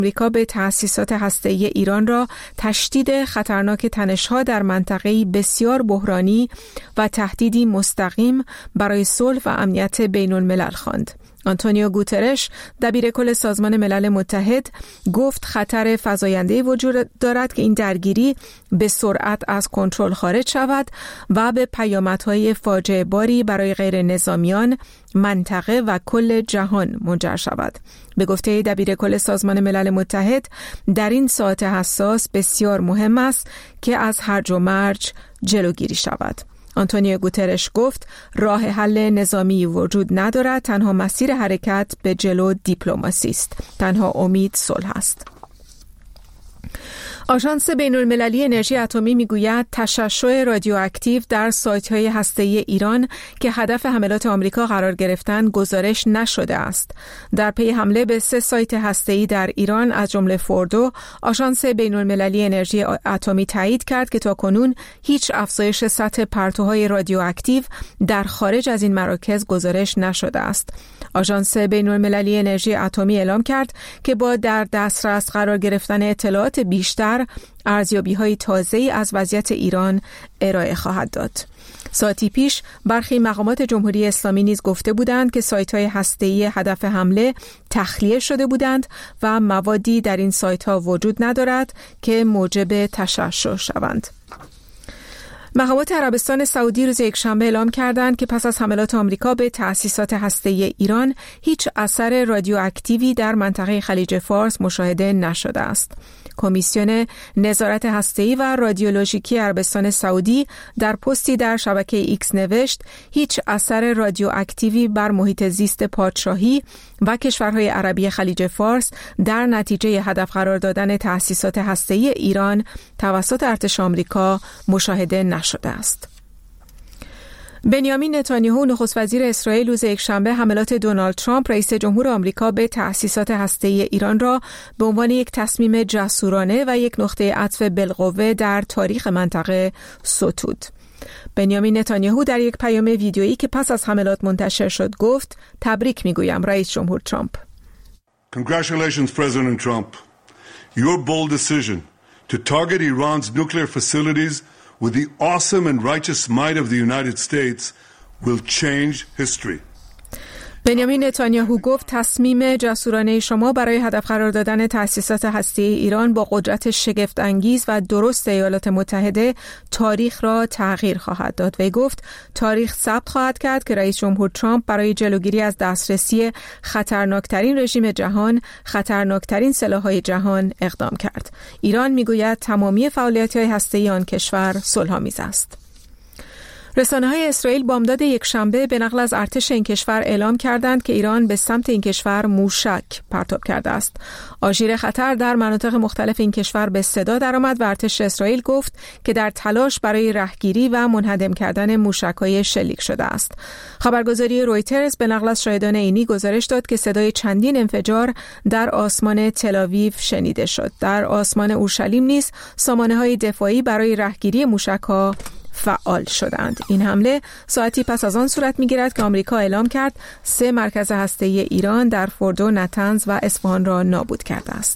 آمریکا به تأسیسات هسته‌ای ایران را تشدید خطرناک تنش‌ها در منطقه‌ای بسیار بحرانی و تهدیدی مستقیم برای صلح و امنیت بین‌الملل خواند. آنتونیو گوترش دبیر کل سازمان ملل متحد گفت خطر فزاینده‌ای وجود دارد که این درگیری به سرعت از کنترل خارج شود و به پیامدهای فاجعه باری برای غیر نظامیان، منطقه و کل جهان منجر شود. به گفته دبیر کل سازمان ملل متحد در این ساعت حساس بسیار مهم است که از هرج و مرج جلوگیری شود. آنتونیو گوترش گفت راه حل نظامی وجود ندارد، تنها مسیر حرکت به جلو دیپلماسی است. تنها امید صلح است. آژانس بین‌المللی انرژی اتمی میگوید تشعشع رادیواکتیو در سایت‌های هسته‌ای ایران که هدف حملات آمریکا قرار گرفتند گزارش نشده است. در پی حمله به 3 سایت هسته‌ای در ایران از جمله فوردو، آژانس بین‌المللی انرژی اتمی تایید کرد که تاکنون هیچ افزایش سطح پرتوهای رادیواکتیو در خارج از این مراکز گزارش نشده است. آژانس بین‌المللی انرژی اتمی اعلام کرد که با در دسترس قرار گرفتن اطلاعات بیشتر ارزیابی‌های تازه‌ای از وضعیت ایران ارائه خواهد داد. ساعتی پیش برخی مقامات جمهوری اسلامی نیز گفته بودند که سایت‌های هسته‌ای هدف حمله تخلیه شده بودند و موادی در این سایت‌ها وجود ندارد که موجب تشعشع شوند. مقامات عربستان سعودی روز یکشنبه اعلام کردند که پس از حملات آمریکا به تأسیسات هسته‌ای ایران هیچ اثر رادیواکتیوی در منطقه خلیج فارس مشاهده نشده است. کمیسیون نظارت هسته‌ای و رادیولوژیکی عربستان سعودی در پستی در شبکه ایکس نوشت هیچ اثر رادیواکتیوی بر محیط زیست پادشاهی و کشورهای عربی خلیج فارس در نتیجه هدف قرار دادن تأسیسات هسته‌ای ایران توسط ارتش آمریکا مشاهده نشده است. بنیامین نتانیاهو نخست وزیر اسرائیل روز یکشنبه حملات دونالد ترامپ رئیس جمهور آمریکا به تأسیسات هسته‌ای ایران را به عنوان یک تصمیم جسورانه و یک نقطه عطف بالقوه در تاریخ منطقه ستود. بنیامین نتانیاهو در یک پیام ویدیویی که پس از حملات منتشر شد گفت تبریک میگویم رئیس جمهور ترامپ. Congratulations President Trump. Your bold decision to target Iran's nuclear facilities with the awesome and righteous might of the United States will change history. بنیامین نتانیاهو گفت تصمیم جسورانه شما برای هدف قرار دادن تأسیسات هسته‌ای ایران با قدرت شگفت انگیز و درست ایالات متحده تاریخ را تغییر خواهد داد. وی گفت تاریخ ثبت خواهد کرد که رئیس جمهور ترامپ برای جلوگیری از دسترسی خطرناکترین رژیم جهان، خطرناکترین سلاح‌های جهان اقدام کرد. ایران میگوید تمامی فعالیت‌های هسته‌ای آن کشور صلح‌آمیز است. رسانه‌های اسرائیل بامداد یکشنبه به نقل از ارتش این کشور اعلام کردند که ایران به سمت این کشور موشک پرتاب کرده است. آژیر خطر در مناطق مختلف این کشور به صدا درآمد و ارتش اسرائیل گفت که در تلاش برای رهگیری و منهدم کردن موشک‌های شلیک شده است. خبرگزاری رویترز به نقل از شاهدان عینی گزارش داد که صدای چندین انفجار در آسمان تل‌آویو شنیده شد. در آسمان اورشلیم نیز سامانه‌های دفاعی برای رهگیری موشک‌ها فعال شدند. این حمله ساعتی پس از آن صورت می‌گیرد که آمریکا اعلام کرد 3 مرکز هسته‌ای ایران در فوردو، نتنز و اصفهان را نابود کرده است.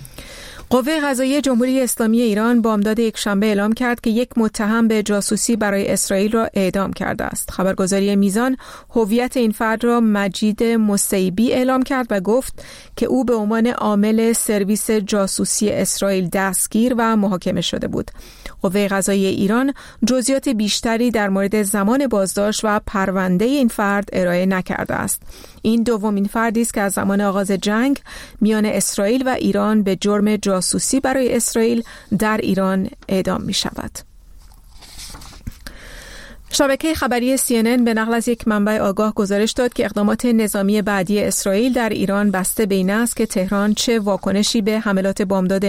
قوه قضاییه جمهوری اسلامی ایران بامداد یکشنبه اعلام کرد که یک متهم به جاسوسی برای اسرائیل را اعدام کرده است. خبرگزاری میزان هویت این فرد را مجید مسیبی اعلام کرد و گفت که او به عنوان عامل سرویس جاسوسی اسرائیل دستگیر و محاکمه شده بود. قوه قضاییه ایران جزئیات بیشتری در مورد زمان بازداشت و پرونده این فرد ارائه نکرده است. این دومین فردی است که از زمان آغاز جنگ میان اسرائیل و ایران به جرم جاسوسی برای اسرائیل در ایران اعدام می شود. شبکه خبری CNN به نقل از یک منبع آگاه گزارش داد که اقدامات نظامی بعدی اسرائیل در ایران بسته به این است که تهران چه واکنشی به حملات بامداد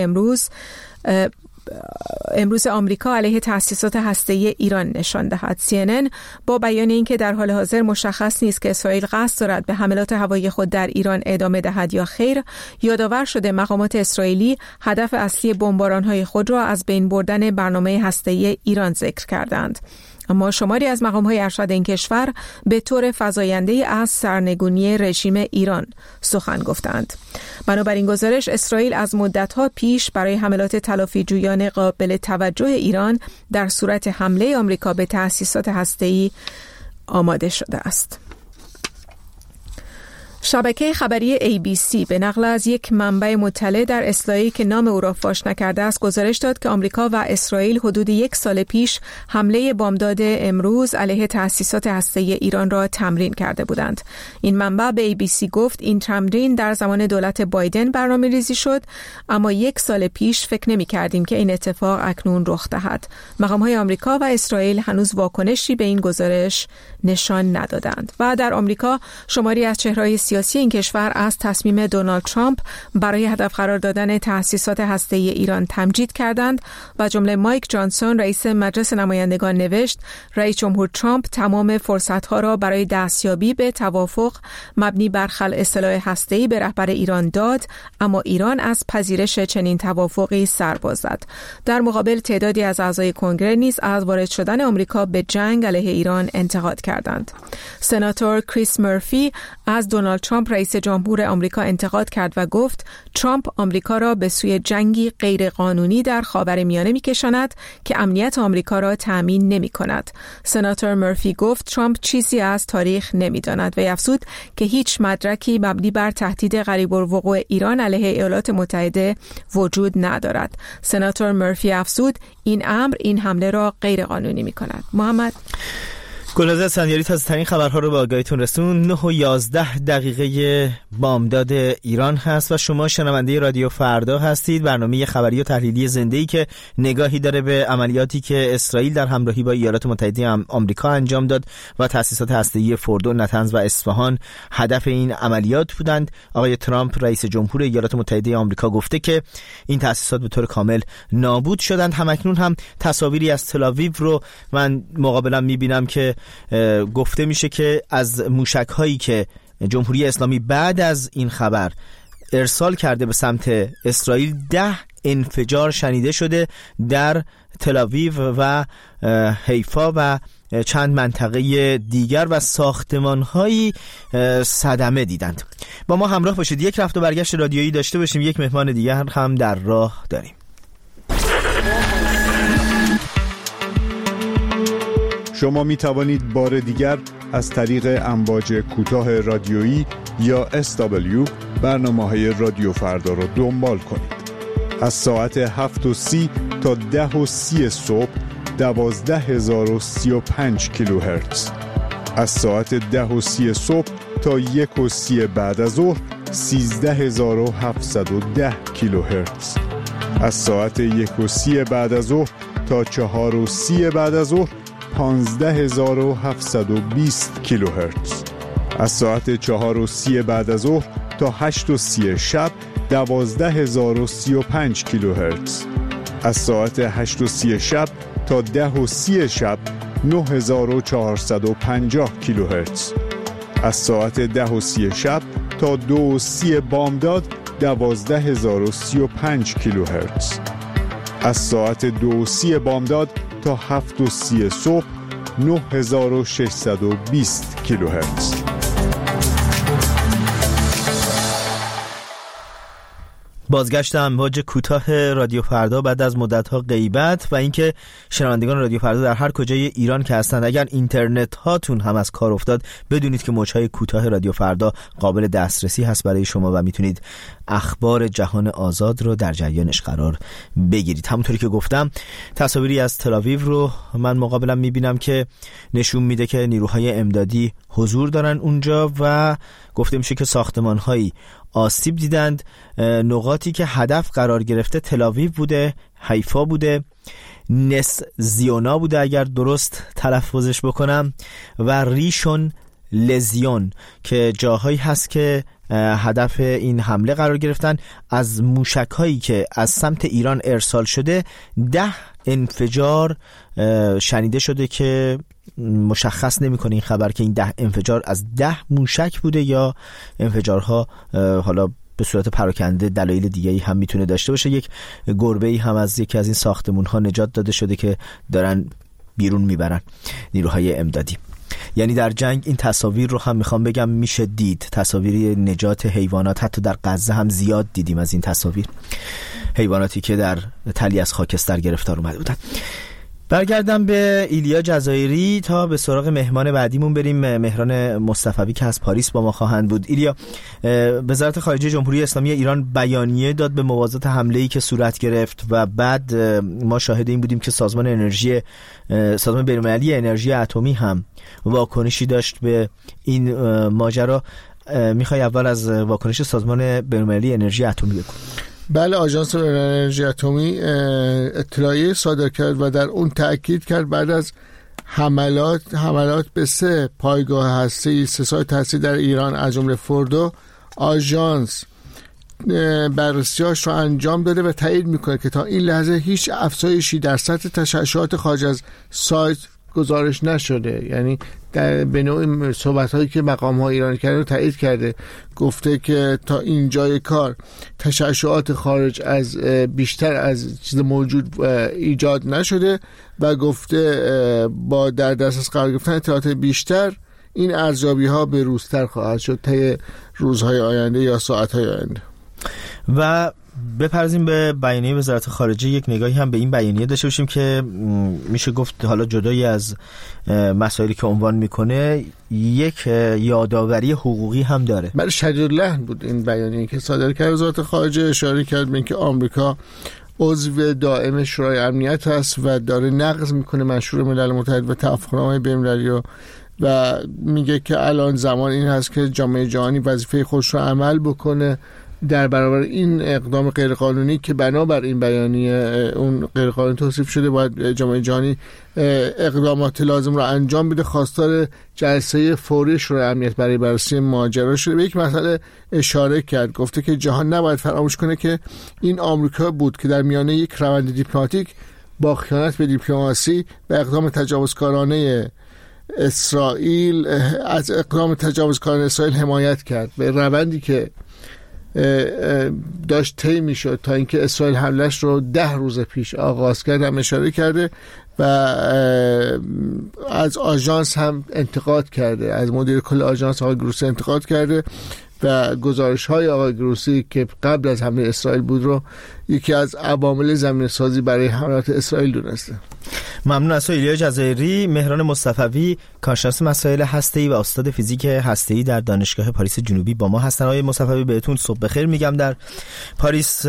امروز آمریکا علیه تأسیسات هسته‌ای ایران نشان دهد. CNN با بیان اینکه در حال حاضر مشخص نیست که اسرائیل قصد دارد به حملات هوایی خود در ایران ادامه دهد یا خیر، یادآور شده مقامات اسرائیلی هدف اصلی بمباران‌های خود را از بین بردن برنامه هسته‌ای ایران ذکر کردند. اما شماری از مقام‌های ارشد این کشور به طور فزاینده از سرنگونی رژیم ایران سخن گفتند. بنابراین گزارش، اسرائیل از مدت‌ها پیش برای حملات تلافی‌جویانه قابل توجه ایران در صورت حمله آمریکا به تأسیسات هسته‌ای آماده شده است. شبکه خبری ABC به نقل از یک منبع مطلع در اصلاحی که نام او را فاش نکرده است گزارش داد که آمریکا و اسرائیل حدود 1 سال پیش حمله بامداد امروز علیه تأسیسات هسته‌ای ایران را تمرین کرده بودند. این منبع به ABC گفت این تمرین در زمان دولت بایدن برنامه‌ریزی شد، اما 1 سال پیش فکر نمی‌کردیم که این اتفاق اکنون رخ دهد. مقام‌های آمریکا و اسرائیل هنوز واکنشی به این گزارش نشان ندادند. و در آمریکا شماری از چهره‌های سیاسی این کشور از تصمیم دونالد ترامپ برای هدف قرار دادن تأسیسات هسته‌ای ایران تمجید کردند و جمله مایک جانسون رئیس مجلس نمایندگان نوشت رئیس جمهور ترامپ تمام فرصت‌ها را برای دستیابی به توافق مبنی بر خلع سلاح هسته‌ای به رهبر ایران داد، اما ایران از پذیرش چنین توافقی سر باز زد. در مقابل تعدادی از اعضای کنگره نیز از وارد شدن آمریکا به جنگ علیه ایران انتقاد کردند. سناتور کریس مرفی از دونالد ترامپ رئیس جمهور آمریکا انتقاد کرد و گفت ترامپ آمریکا را به سوی جنگی غیرقانونی در خاورمیانه می‌کشاند که امنیت آمریکا را تأمین نمی‌کند. سناتور مرفی گفت ترامپ چیزی از تاریخ نمی‌داند و افزود که هیچ مدرکی مبنی بر تهدید قریب الوقوع ایران علیه ایالات متحده وجود ندارد. سناتور مرفی افزود این حمله را غیرقانونی می‌کند. محمد گلناز اسفندیاری تازه‌ترین خبرها رو به آگاهیتون رسون. 9:11 بامداد ایران هست و شما شنونده رادیو فردا هستید، برنامه خبری و تحلیلی زنده‌ای که نگاهی داره به عملیاتی که اسرائیل در همراهی با ایالات متحده آمریکا انجام داد و تأسیسات هسته‌ای فردو، نتنز و اصفهان هدف این عملیات بودند. آقای ترامپ رئیس جمهور ایالات متحده آمریکا گفته که این تأسیسات به طور کامل نابود شدند. همکنون هم تصاویری از تل‌آویو رو من مقابلا می‌بینم که گفته میشه که از موشک‌هایی که جمهوری اسلامی بعد از این خبر ارسال کرده به سمت اسرائیل 10 انفجار شنیده شده در تل‌آویو و حیفا و چند منطقه دیگر و ساختمان‌هایی صدمه دیدند. با ما همراه باشید، یک رفت و برگشت رادیویی داشته باشیم. یک مهمان دیگر هم در راه داریم. شما می توانید بار دیگر از طریق امواج کوتاه رادیویی یا SW برنامه‌های رادیو فردا را دنبال کنید. از ساعت 7:30 تا 10:30 صبح 12035 کیلوهرتز. از ساعت 10:30 صبح تا 1:30 بعد از ظهر 13710 کیلوهرتز. از ساعت 1:30 بعد از ظهر تا 4:30 بعد از ظهر 15720 کیلوهرتز. از ساعت 4:30 بعد از ظهر تا 8:30 شب 12035 کیلوهرتز. از ساعت 8:30 شب تا 10:30 شب 9450 کیلوهرتز. از ساعت 10:30 شب تا 2:30 بامداد 12035 کیلوهرتز. از ساعت 2:30 بامداد تا 7:30 صبح 9620 کیلوهرتز. بازگشت امواج کوتاه رادیو فردا بعد از مدت‌ها غیبت و اینکه شنوندگان رادیو فردا در هر کجای ایران که هستند، اگر اینترنت هاتون هم از کار افتاد، بدونید که موج‌های کوتاه رادیو فردا قابل دسترسی هست برای شما و میتونید اخبار جهان آزاد رو در جریانش قرار بگیرید. همونطوری که گفتم، تصاویری از تل‌آویو رو من مقابلم میبینم که نشون میده که نیروهای امدادی حضور دارن اونجا و گفته میشه که ساختمان‌هایی آسیب دیدند. نقاطی که هدف قرار گرفته تل‌آویو بوده، حیفا بوده، نس زیونا بوده اگر درست تلفظش بکنم، و ریشون لزیون که جاهایی هست که هدف این حمله قرار گرفتن. از موشک‌هایی که از سمت ایران ارسال شده 10 انفجار شنیده شده که مشخص نمی‌کنه این خبر که این 10 انفجار از 10 موشک بوده یا انفجارها حالا به صورت پراکنده دلایل دیگه‌ای هم میتونه داشته باشه. یک گربه‌ای هم از یکی از این ساختمان‌ها نجات داده شده که دارن بیرون میبرن نیروهای امدادی. یعنی در جنگ این تصاویر رو هم میخوام بگم میشه دید، تصاویر نجات حیوانات، حتی در غزه هم زیاد دیدیم از این تصاویر، حیواناتی که در تلی از خاکستر گرفتار اومده بودن. برگردم به ایلیا جزایری تا به سراغ مهمان بعدیمون بریم، مهران مصطفوی که از پاریس با ما خواهند بود. ایلیا، وزارت خارجه جمهوری اسلامی ایران بیانیه داد به موازات حمله‌ای که صورت گرفت و بعد ما شاهد این بودیم که سازمان بین‌المللی انرژی اتمی هم واکنشی داشت به این ماجرا. میخوای اول از واکنش سازمان بین‌المللی انرژی اتمی بگو؟ بله، آژانس انرژی اتمی اطلاعیه صادر کرد و در اون تأکید کرد بعد از حملات به 3 پایگاه هسته‌ای، 3 سایت هسته‌ای در ایران از جمله فوردو، آژانس بررسی‌هاش رو انجام داده و تایید میکنه که تا این لحظه هیچ افزایشی در سطح تشعشعات خارج از سایت گزارش نشده. یعنی به نوع صحبت‌هایی که مقام‌های ایرانی کرده رو تایید کرده، گفته که تا اینجای کار تشعشعات خارج از بیشتر از چیز موجود ایجاد نشده و گفته با در دسترس قرار گرفتن اطلاعات بیشتر این ارزیابی‌ها به روزتر خواهد شد طی روزهای آینده یا ساعت‌های آینده. و بپرزیم به بیانیه وزارت خارجه، یک نگاهی هم به این بیانیه داشته باشیم که میشه گفت حالا جدایی از مسائلی که عنوان میکنه یک یادآوری حقوقی هم داره. برای شدیداللحن بود این بیانیه که صادر کرد وزارت خارجه، اشاره کرد به اینکه آمریکا عضو دائم شورای امنیت است و داره نقض میکنه منشور ملل متحد و توافقنامه بین‌المللی و میگه که الان زمان این هست که جامعه جهانی وظیفه خودش رو عمل بکنه در برابر این اقدام غیرقانونی که بنابر این بیانیه اون غیرقانونی توصیف شده. باید جامعه جهانی اقدامات لازم را انجام بده. خواستار جلسه فوری شورای امنیت برای بررسی ماجرا شده. به یک مسئله اشاره کرد، گفته که جهان نباید فراموش کنه که این آمریکا بود که در میانه یک روند دیپلماتیک با خیانت به دیپلماسی و اقدام تجاوزکارانه اسرائیل از اقدام تجاوزکارانه اسرائیل حمایت کرد. به روندی که داشت طی میشد تا اینکه اسرائیل حملش رو 10 روز پیش آغاز کرد هم اشاره کرده و از آژانس هم انتقاد کرده، از مدیر کل آژانس آقای گروسی انتقاد کرده و گزارش های آقای گروسی که قبل از حمله اسرائیل بود رو یکی از عوامل زمینه سازی برای حملات اسرائیل دونسته. ممنون از ایلیا جزایری. مهران مصطفوی، کارشناس مسائل هسته‌ای و استاد فیزیک هسته‌ای در دانشگاه پاریس جنوبی با ما هستن. آقای مصطفوی بهتون صبح بخیر میگم در پاریس.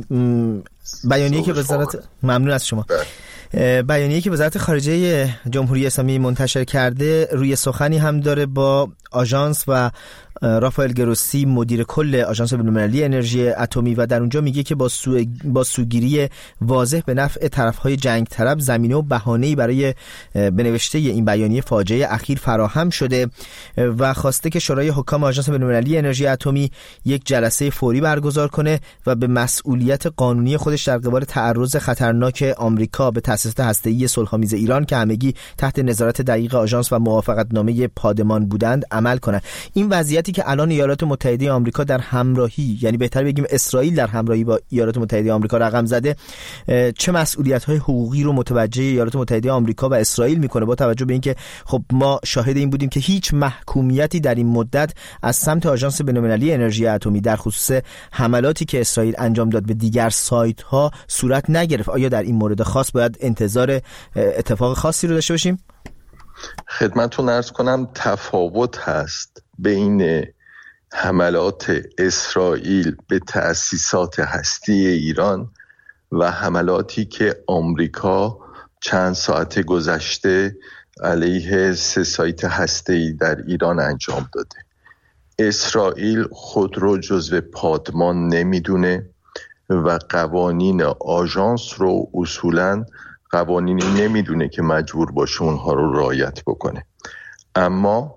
بیانیه‌ای که وزارت ممنون از شما. بیانیه‌ای که وزارت خارجه جمهوری اسلامی منتشر کرده روی سخنی هم داره با آژانس و رافائل گروسی مدیر کل آژانس بین‌المللی انرژی اتمی و در اونجا میگه که با سوگیری واضح به نفع طرف‌های جنگ طلب زمینه و بهانه‌ای برای بنوشته این بیانیه فاجعه اخیر فراهم شده و خواسته که شورای حکام آژانس بین‌المللی انرژی اتمی یک جلسه فوری برگزار کنه و به مسئولیت قانونی خودش در قبال تعرض خطرناک آمریکا به تأسیسات هسته‌ای صلح‌آمیز ایران که همگی تحت نظارت دقیق آژانس و موافقتنامه پادمان بودند عمل کنند. این وضعیتی که الان ایالات متحده آمریکا در همراهی، یعنی بهتر بگیم اسرائیل در همراهی با ایالات متحده آمریکا رقم زده، چه مسئولیت‌های حقوقی رو متوجه ایالات متحده آمریکا و اسرائیل میکنه با توجه به اینکه خب ما شاهد این بودیم که هیچ محکومیتی در این مدت از سمت آژانس بین‌المللی انرژی اتمی در خصوص حملاتی که اسرائیل انجام داد به دیگر سایت‌ها صورت نگرفت. آیا در این مورد خاص باید انتظار اتفاق خاصی رو داشته باشیم؟ خدمتتون عرض کنم تفاوت هست بین حملات اسرائیل به تأسیسات هستی ایران و حملاتی که آمریکا چند ساعت گذشته علیه 3 سایت هسته‌ای در ایران انجام داده. اسرائیل خود رو جزو پادمان نمیدونه و قوانین آژانس رو اصولاً قوانینی نمیدونه که مجبور باشه اونها رو رعایت بکنه. اما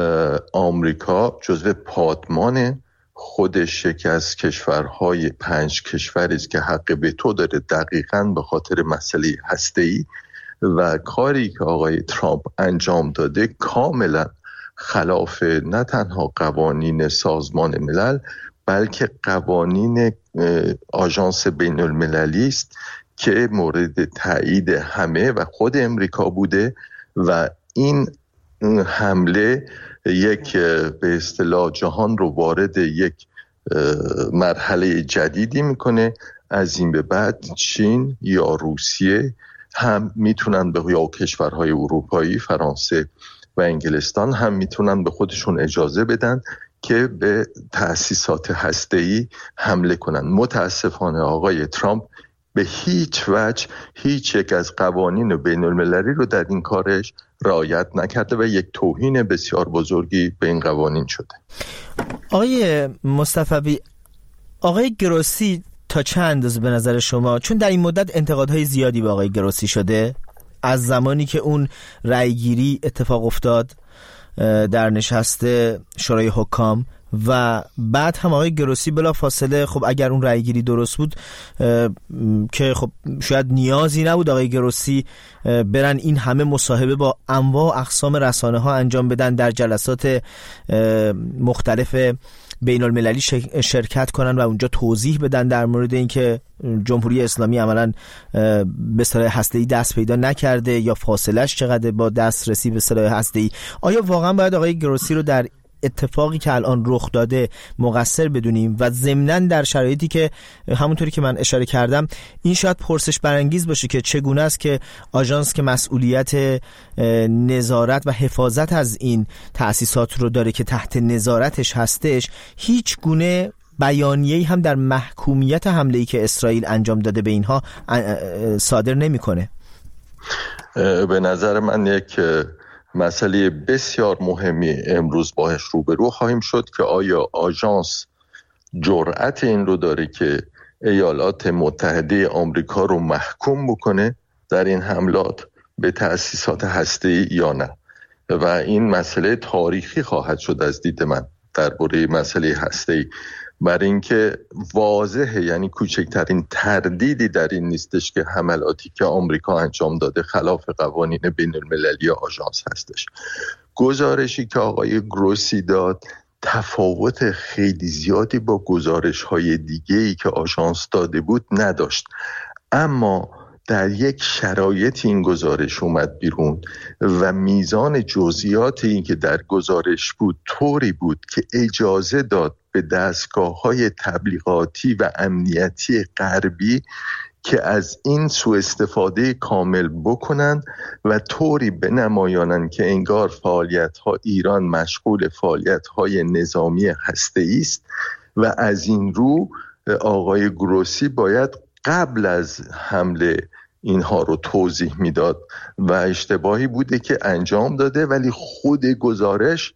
آمریکا جزو پادمان خودش یکی از کشورهای 5 کشوری است که حق وتو داره دقیقاً به خاطر مسئله هسته‌ای و کاری که آقای ترامپ انجام داده کاملا خلاف نه تنها قوانین سازمان ملل بلکه قوانین آژانس بین‌المللی است که مورد تایید همه و خود امریکا بوده و این حمله یک به اصطلاح جهان رو وارد یک مرحله جدیدی میکنه. از این به بعد چین یا روسیه هم میتونن یا کشورهای اروپایی، فرانسه و انگلستان هم میتونن به خودشون اجازه بدن که به تأسیسات هسته‌ای حمله کنن. متاسفانه آقای ترامپ به هیچ وجه هیچ یک از قوانین بین المللی رو در این کارش رعایت نکرده و یک توهین بسیار بزرگی به این قوانین شده. آقای مصطفی، آقای گروسی تا چه اندازه به نظر شما، چون در این مدت انتقادهای زیادی به آقای گروسی شده از زمانی که اون رأیگیری اتفاق افتاد در نشست شورای حکام و بعد هم آقای گروسی بلا فاصله، خب اگر اون رأیگیری درست بود که خب شاید نیازی نبود آقای گروسی برن این همه مصاحبه با انواع و اقسام رسانه ها انجام بدن، در جلسات مختلف بین المللی شرکت کنن و اونجا توضیح بدن در مورد اینکه جمهوری اسلامی عملاً به سلاح هسته‌ای دست پیدا نکرده یا فاصلش چقدر با دسترسی به سلاح هسته‌ای. آیا واقعا باید آقای گروسی رو در اتفاقی که الان رخ داده مقصر بدونیم و ضمناً در شرایطی که همونطوری که من اشاره کردم این شاید پرسش برانگیز باشه که چگونه است که آژانس که مسئولیت نظارت و حفاظت از این تأسیسات رو داره که تحت نظارتش هستش، هیچ گونه بیانیه‌ای هم در محکومیت حمله‌ای که اسرائیل انجام داده به اینها صادر نمی‌کنه؟ به نظر من یک مسئله بسیار مهمی امروز باهاش روبرو خواهیم شد که آیا آژانس جرأت این رو داره که ایالات متحده آمریکا رو محکوم بکنه در این حملات به تأسیسات هسته‌ای یا نه. و این مسئله تاریخی خواهد شد از دید من درباره مسئله هسته‌ای، برای اینکه واضحه، یعنی کوچکترین تردیدی در این نیستش که حملاتی که آمریکا انجام داده خلاف قوانین بین المللی آژانس هستش. گزارشی که آقای گروسی داد تفاوت خیلی زیادی با گزارش‌های دیگه‌ای که آژانس داده بود نداشت، اما در یک شرایط این گزارش اومد بیرون و میزان جزئیات این که در گزارش بود طوری بود که اجازه داد به دستگاه‌های تبلیغاتی و امنیتی غربی که از این سوء استفاده کامل بکنن و طوری بنمایانن که انگار ایران مشغول فعالیت‌های نظامی هسته‌ای است و از این رو آقای گروسی باید قبل از حمله اینها رو توضیح میداد و اشتباهی بوده که انجام داده، ولی خود گزارش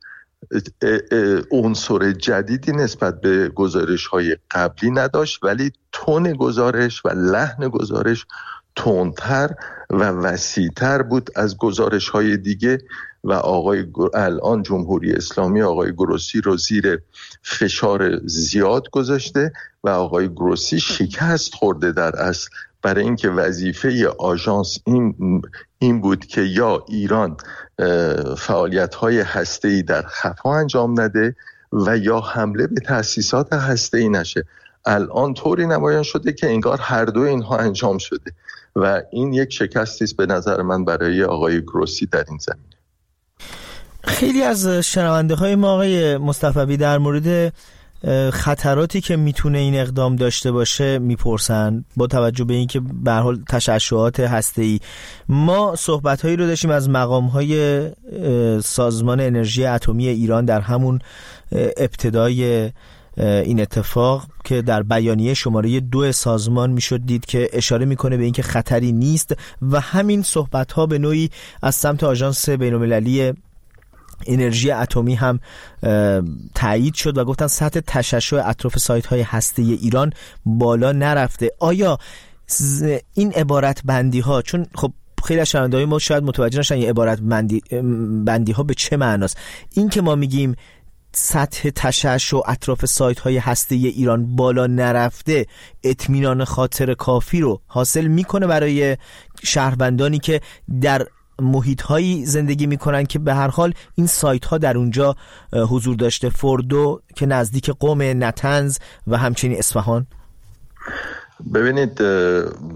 عنصر جدیدی نسبت به گزارش‌های قبلی نداشت، ولی تون گزارش و لحن گزارش تندتر و وسیع‌تر بود از گزارش‌های دیگه و الان جمهوری اسلامی آقای گروسی رو زیر فشار زیاد گذاشته و آقای گروسی شکست خورده در اصل، برای اینکه وظیفه آژانس این بود که یا ایران فعالیت‌های هسته‌ای در خفا انجام نده و یا حمله به تأسیسات هسته‌ای نشه. الان طوری نمایان شده که انگار هر دو اینها انجام شده و این یک شکستی است به نظر من برای آقای گروسی در این زمینه. خیلی از شنونده‌های ما آقای مصطفی در مورد خطراتی که میتونه این اقدام داشته باشه میپرسن با توجه به اینکه به هر حال تشعشعات هسته‌ای. ما صحبت‌هایی رو داشتیم از مقام‌های سازمان انرژی اتمی ایران در همون ابتدای این اتفاق که در بیانیه شماره 2 سازمان میشد دید که اشاره میکنه به اینکه خطری نیست و همین صحبت‌ها به نوعی از سمت آژانس بین‌المللی انرژی اتمی هم تایید شد و گفتن سطح تشعشع اطراف سایت‌های هسته‌ای ایران بالا نرفته. آیا این عبارت بندی ها، چون خب خیلی از شنونده‌های ما شاید متوجه نشن این عبارت بندی ها به چه معناست، این که ما میگیم سطح تشعشع اطراف سایت‌های هسته‌ای ایران بالا نرفته اطمینان خاطر کافی رو حاصل میکنه برای شهروندانی که در محیط‌هایی زندگی می‌کنن که به هر حال این سایت‌ها در اونجا حضور داشته، فوردو که نزدیک قم، نتنز و همچنین اصفهان؟ ببینید،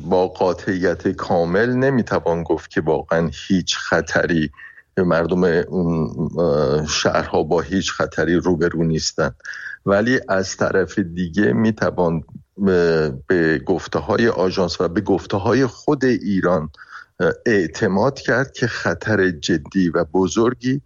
با قاطعیت کامل نمیتوان گفت که واقعا هیچ خطری، مردم اون شهرها با هیچ خطری روبرو نیستند، ولی از طرف دیگه میتوان به گفته‌های آژانس و به گفته‌های خود ایران اعتماد کرد که خطر جدی و بزرگی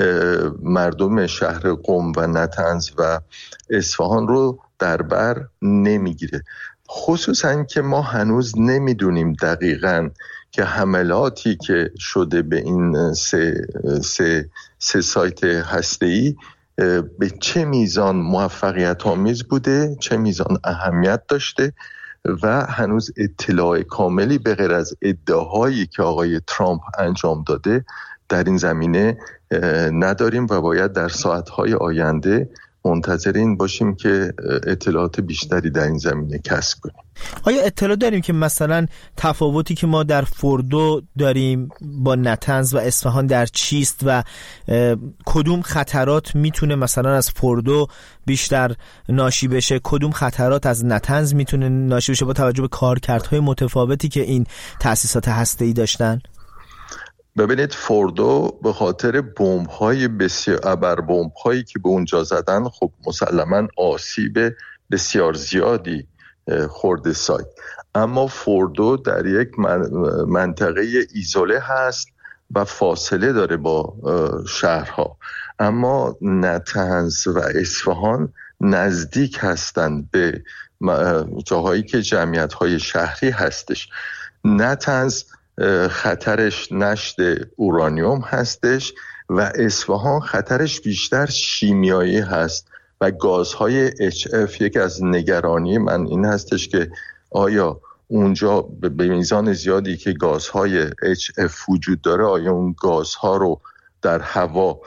مردم شهر قم و نطنز و اصفهان رو در بر نمیگیره. خصوصا که ما هنوز نمیدونیم دقیقاً که حملاتی که شده به این سه سایت هسته‌ای به چه میزان موفقیت آمیز بوده، چه میزان اهمیت داشته و هنوز اطلاع کاملی به غیر از ادعاهایی که آقای ترامپ انجام داده در این زمینه نداریم و باید در ساعتهای آینده منتظر این باشیم که اطلاعات بیشتری در این زمینه کسب کنیم. آیا اطلاع داریم که مثلا تفاوتی که ما در فوردو داریم با نطنز و اصفهان در چیست و کدوم خطرات میتونه مثلا از فوردو بیشتر ناشی بشه، کدوم خطرات از نطنز میتونه ناشی بشه با توجه به کارکردهای متفاوتی که این تأسیسات هسته‌ای داشتن؟ ببینید، فوردو به خاطر بمب‌های بسیار ابر بمب‌هایی که به اونجا زدن خب مسلماً آسیب بسیار زیادی خورده سایت، اما فوردو در یک منطقه ایزوله هست و فاصله داره با شهرها، اما نطنز و اصفهان نزدیک هستند به جاهایی که جمعیت‌های شهری هستش. نطنز خطرش نشت اورانیوم هستش و اصفهان خطرش بیشتر شیمیایی هست و گازهای HF. یکی از نگرانی من این هستش که آیا اونجا به میزان زیادی که گازهای HF وجود داره، آیا اون گازها رو در هوا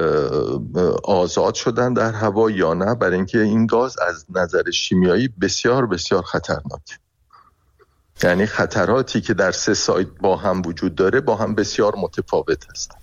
آزاد شدن در هوا یا نه، برای اینکه این گاز از نظر شیمیایی بسیار بسیار خطرناکه. یعنی خطراتی که در سه سایت با هم وجود داره با هم بسیار متفاوت هستند.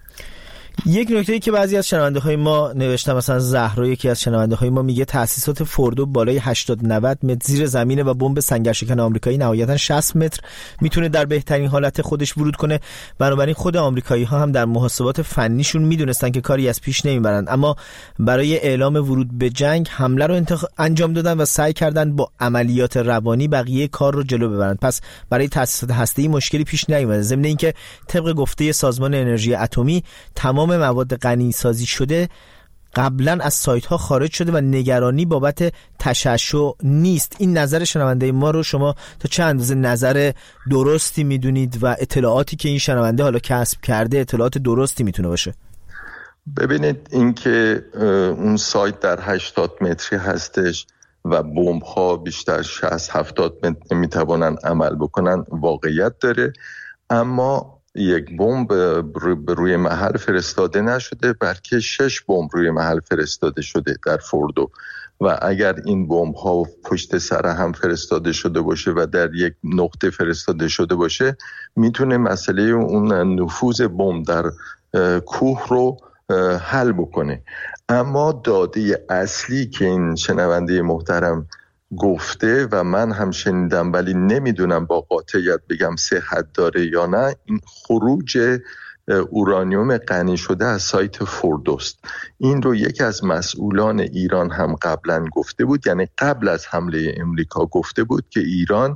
یک نکته‌ای که بعضی از شنونده‌های ما نوشتن، مثلا زهرا یکی از شنونده‌های ما میگه تأسیسات فوردو بالای 80-90 متر زیر زمینه و بمب سنگرشکن آمریکایی نهایتاً 60 متر میتونه در بهترین حالت خودش ورود کنه. بنابراین خود آمریکایی‌ها هم در محاسبات فنیشون میدونستن که کاری از پیش نمیبرن، اما برای اعلام ورود به جنگ حمله رو انجام دادن و سعی کردن با عملیات روانی بقیه کار رو جلو ببرن. پس برای تأسیسات هسته‌ای مشکلی پیش نیومده، ضمن اینکه طبق گفته سازمان انرژی اتمی تمام مواد غنی سازی شده قبلا از سایت ها خارج شده و نگرانی بابت تشعشع نیست. این نظر شنونده ما رو شما تا چه اندازه نظر درستی میدونید و اطلاعاتی که این شنونده حالا کسب کرده اطلاعات درستی میتونه باشه؟ ببینید، این که اون سایت در 80 متری هستش و بمب ها بیشتر 60-70 متر میتوانن عمل بکنن واقعیت داره، اما یک بمب روی محل فرستاده نشده، بلکه 6 بمب روی محل فرستاده شده در فوردو و اگر این بمب ها پشت سر هم فرستاده شده باشه و در یک نقطه فرستاده شده باشه، میتونه مسئله اون نفوذ بمب در کوه رو حل بکنه. اما داده اصلی که این شنونده محترم گفته و من هم شنیدم ولی نمیدونم با قاطعیت بگم صحت داره یا نه، این خروج اورانیوم غنی شده از سایت فوردوست. این رو یکی از مسئولان ایران هم قبلا گفته بود، یعنی قبل از حمله امریکا گفته بود که ایران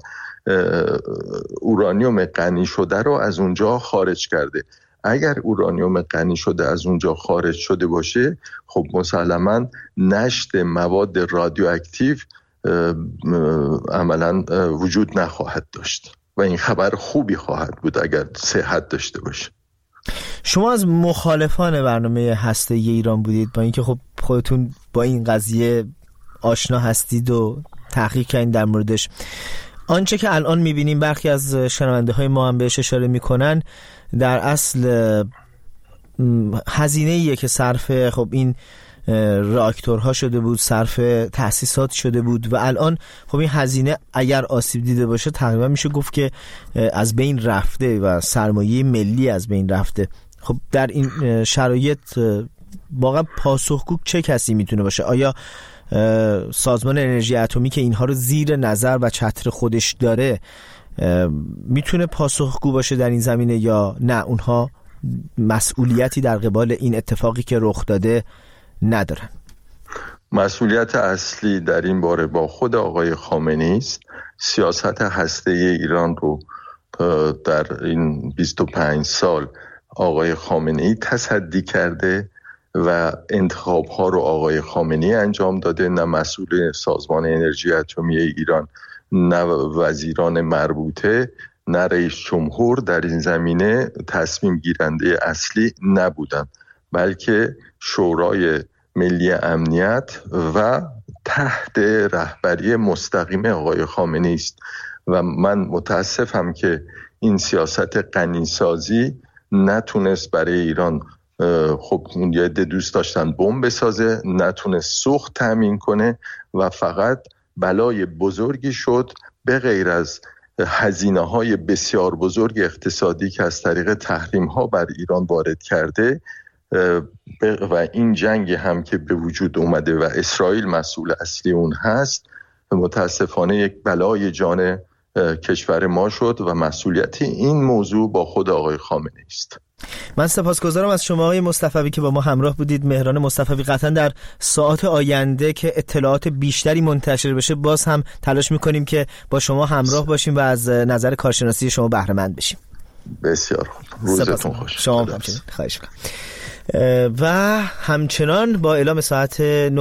اورانیوم غنی شده رو از اونجا خارج کرده. اگر اورانیوم غنی شده از اونجا خارج شده باشه، خب مسلماً نشت مواد رادیواکتیو عملاً وجود نخواهد داشت و این خبر خوبی خواهد بود اگر صحت داشته باشه. شما از مخالفان برنامه هسته‌ای ایران بودید، با اینکه خب خودتون با این قضیه آشنا هستید و تحقیق کردین در موردش. آنچه که الان میبینیم برخی از شنونده های ما هم بهش اشاره میکنن، در اصل هزینه‌ایه که صرف خب این راکتورها شده بود، صرف تأسیسات شده بود و الان خب این هزینه اگر آسیب دیده باشه تقریبا میشه گفت که از بین رفته و سرمایه ملی از بین رفته. خب در این شرایط واقعا پاسخگو چه کسی میتونه باشه؟ آیا سازمان انرژی اتمی که اینها رو زیر نظر و چتر خودش داره میتونه پاسخگو باشه در این زمینه یا نه اونها مسئولیتی در قبال این اتفاقی که رخ داده ندارن؟ مسئولیت اصلی در این باره با خود آقای خامنه‌ای است. سیاست هسته‌ای ایران رو در این 25 سال آقای خامنه‌ای تصدی کرده و انتخاب‌ها رو آقای خامنه‌ای انجام داده، نه مسئول سازمان انرژی اتمی ایران، نه وزیران مربوطه، نه رئیس جمهور در این زمینه تصمیم گیرنده اصلی نبودند، بلکه شورای ملی امنیت و تحت رهبری مستقیم آقای خامنه‌ای است. و من متاسفم که این سیاست غنیسازی نتونست برای ایران، خب اون یه عده دوست داشتن بمب بسازه، نتونست سوخت تامین کنه و فقط بلای بزرگی شد به غیر از هزینه‌های بسیار بزرگ اقتصادی که از طریق تحریم‌ها بر ایران وارد کرده و این جنگ هم که به وجود اومده و اسرائیل مسئول اصلی اون هست، متاسفانه یک بلای جان کشور ما شد و مسئولیت این موضوع با خود آقای خامنه‌ای است. من سپاسگزارم از شما آقای مصطفوی که با ما همراه بودید. مهران مصطفوی، قطعا در ساعات آینده که اطلاعات بیشتری منتشر بشه باز هم تلاش میکنیم که با شما همراه باشیم و از نظر کارشناسی شما بهره مند بشیم. بسیار خوب، روزتون خوش. شما همچنین، خواهش می‌کنم. و همچنان با اعلام ساعت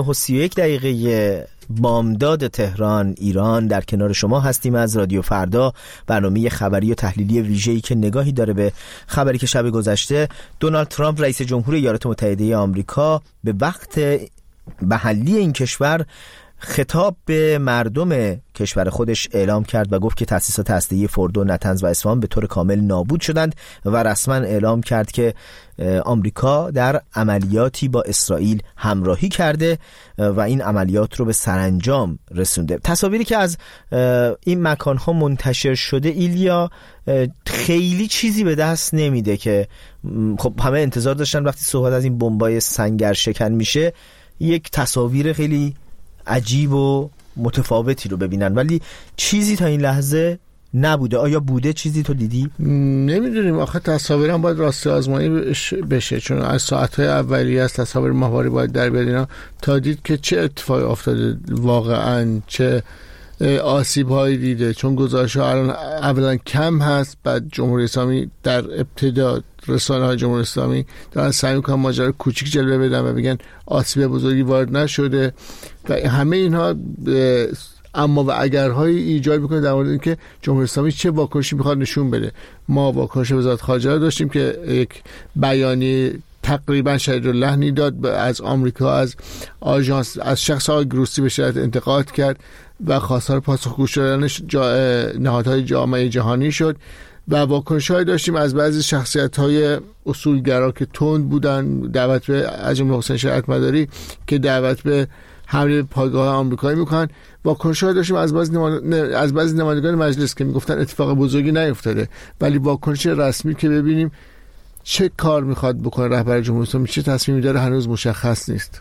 9:31 بامداد تهران ایران در کنار شما هستیم از رادیو فردا، برنامه خبری و تحلیلی ویژه‌ای که نگاهی داره به خبری که شب گذشته دونالد ترامپ رئیس جمهور ایالات متحده آمریکا به وقت محلی این کشور خطاب به مردم کشور خودش اعلام کرد و گفت که تأسیسات هسته‌ای فوردو، نتنز و اصفهان به طور کامل نابود شدند و رسما اعلام کرد که آمریکا در عملیاتی با اسرائیل همراهی کرده و این عملیات رو به سرانجام رسونده. تصاویری که از این مکان‌ها منتشر شده ایلیا خیلی چیزی به دست نمیده که خب همه انتظار داشتن وقتی صحبت از این بمبای سنگر شکن میشه یک تصاویر خیلی عجیب و متفاوتی رو ببینن، ولی چیزی تا این لحظه نبوده. آیا بوده چیزی تو دیدی؟ نمیدونیم، آخه تصاویرم باید راستی آزمایی بشه، چون از ساعتهای اولیه از تصاویر ماهواری باید در بیاد اینا تا دید که چه اتفاقی افتاده واقعا، چه آسیب هایی دیده. چون گزارش ها الان اولا کم هست، بعد جمهوری اسلامی در ابتدا رسانه های جمهوری اسلامی دارن سعی میکنن ماجرا کوچیک جلوه بدن و بگن آسیب بزرگی وارد نشده و همه اینها اما و اگرهایی ایجاد میکنه در مورد اینکه جمهوری اسلامی چه واکنشی میخواد نشون بده. ما واکنش وزارت خارجه داشتیم که یک بیانیه تقریبا شدید اللحنی داد از آمریکا، از آژانس، از شخص آقای گروسی به شدت انتقاد کرد و خواستار پاسخگو شدن نهادهای جامعه جهانی شد و واکنش‌هایی داشتیم از بعضی شخصیت‌های اصولگرا که تند بودن، دعوت به از جمله حسین شریعت مداری که دعوت به حمله پایگاه آمریکایی میکنن. واکنش‌هایی داشتیم از بعضی نمایندگان مجلس که میگفتن اتفاق بزرگی نیفتاده، ولی واکنش رسمی که ببینیم چه کار میخواد بکنه رهبر جمهوری اسلامی، چه تصمیمی داره، هنوز مشخص نیست.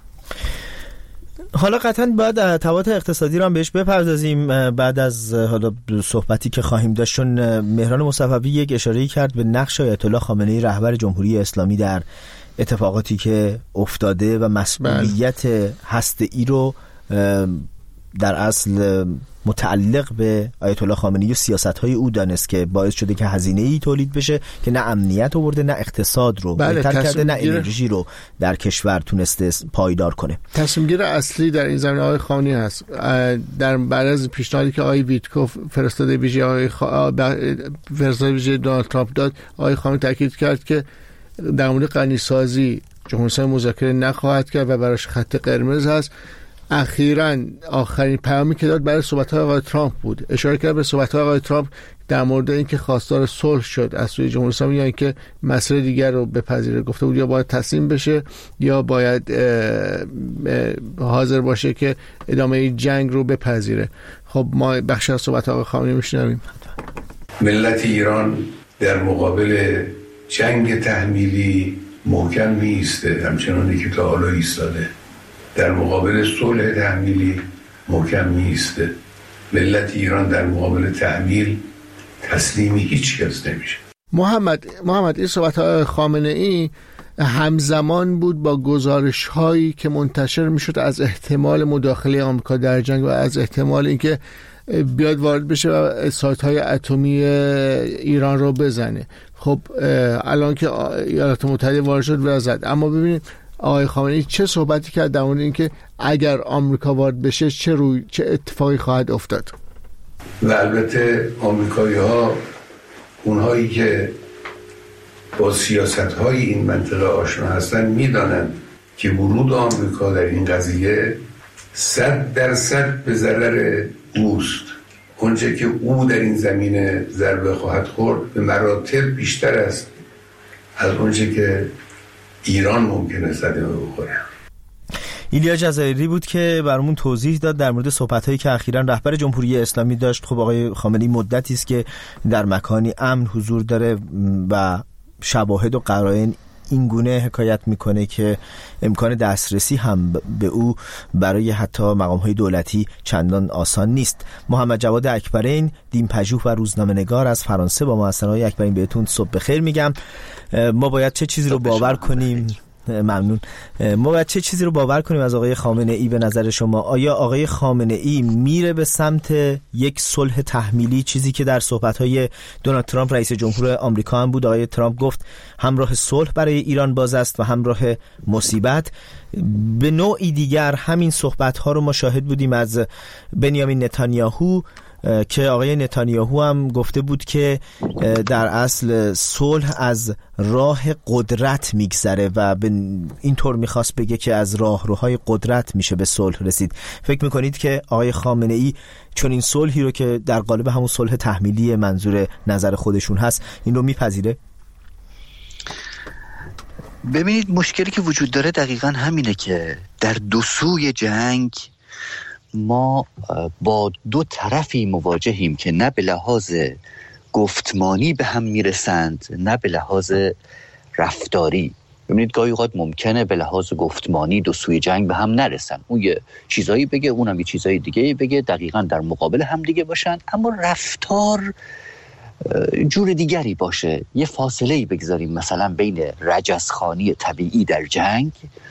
حالا قطعا باید تبعات اقتصادی رو هم بهش بپردازیم بعد از حالا صحبتی که خواهیم داشت، چون مهران مصطفوی یک اشاره‌ای کرد به نقش آیت الله خامنه‌ای رهبر جمهوری اسلامی در اتفاقاتی که افتاده و مسئولیت هسته‌ای رو در اصل متعلق به آیت الله خامنه‌ای و سیاست‌های او دانست که باعث شده که هزینه‌ای تولید بشه که نه امنیت آورده، نه اقتصاد رو بهتر کرده، نه انرژی رو در کشور تونسته پایدار کنه. تصمیم گیر اصلی در این زمینه آقای خامنه‌ای هست. در بعد از پیشنهادی که آقای ویتکوف فرستاده ویژه دونالد ترامپ داد، آقای خامنه‌ای تاکید کرد که در مورد غنی‌سازی جمهوری اسلامی مذاکره نخواهد کرد و براش خط قرمز هست. اخیراً آخرین پیامی که داد برای صحبت‌های آقای ترامپ بود، اشاره کرد به صحبت‌های آقای ترامپ در مورد اینکه خواستار صلح شد از سوی جمهوری اسلامی یا اینکه مسئله دیگر رو بپذیره. گفته بود یا باید تسلیم بشه یا باید حاضر باشه که ادامه جنگ رو بپذیره. خب ما بخش از صحبت آقای خامنه‌ای میشنویم. ملت ایران در مقابل جنگ تحمیلی محکم می‌ایسته، همچنانی که تا حالا ایستاده. در مقابل صلح تحمیلی محکم می‌ایسته. ملت ایران در مقابل تحمیل تسلیم هیچ کس نمیشه. محمد این صحبت خامنه ای همزمان بود با گزارش هایی که منتشر میشد از احتمال مداخله آمریکا در جنگ و از احتمال اینکه بیاد وارد بشه و سایت های اتمی ایران رو بزنه. خب الان که ایالات متحده وارد شد و زد، اما ببینید آقای خامنه ای چه صحبتی کرد در مورد اینکه اگر آمریکا وارد بشه چه اتفاقی خواهد افتاد. و البته آمریکایی‌ها، اونهایی که با سیاست‌های این منطقه آشنا هستن، میدانن که ورود آمریکا در این قضیه 100% به ضرر اوست. اونچه که او در این زمینه ضربه خواهد خورد به مراتب بیشتر است از اونچه که ایران ممکنه صدمه بخوره. ایلیا جزایری بود که برامون توضیح داد در مورد صحبت‌هایی که اخیراً رهبر جمهوری اسلامی داشت. خب آقای خامنه‌ای مدتی است که در مکانی امن حضور داره و شواهد و قرائن این گونه حکایت میکنه که امکان دسترسی هم به او برای حتی مقام‌های دولتی چندان آسان نیست. محمد جواد اکبرین، دین‌پژوه و روزنامه‌نگار از فرانسه با ما هستن. آقای اکبرین بهتون صبح بخیر میگم. ما باید چه چیزی رو باور کنیم؟ ممنون. ما باید چه چیزی رو باور کنیم از آقای خامنه ای به نظر شما؟ آیا آقای خامنه ای میره به سمت یک صلح تحمیلی، چیزی که در صحبت‌های دونالد ترامپ رئیس جمهور آمریکا هم بود؟ آقای ترامپ گفت همراه صلح برای ایران باز است و همراه مصیبت. به نوعی دیگر همین صحبت‌ها رو ما شاهد بودیم از بنیامین نتانیاهو که آقای نتانیاهو هم گفته بود که در اصل صلح از راه قدرت میگذره و اینطور میخواست بگه که از راهروهای قدرت میشه به صلح رسید. فکر میکنید که آقای خامنه ای چون این صلحی رو که در قالب همون صلح تحمیلی منظور نظر خودشون هست این رو میپذیره؟ ببینید مشکلی که وجود داره دقیقاً همینه که در دو سوی جنگ ما با دو طرفی مواجهیم که نه به لحاظ گفتمانی به هم میرسند نه به لحاظ رفتاری. ببینید گاهی اوقات ممکنه به لحاظ گفتمانی دو سوی جنگ به هم نرسن، اون یه چیزایی بگه اونم یه چیزایی دیگه بگه، دقیقاً در مقابل هم دیگه باشن، اما رفتار جور دیگری باشه. یه فاصله‌ای بگذاریم مثلا بین رجزخوانی طبیعی در جنگ،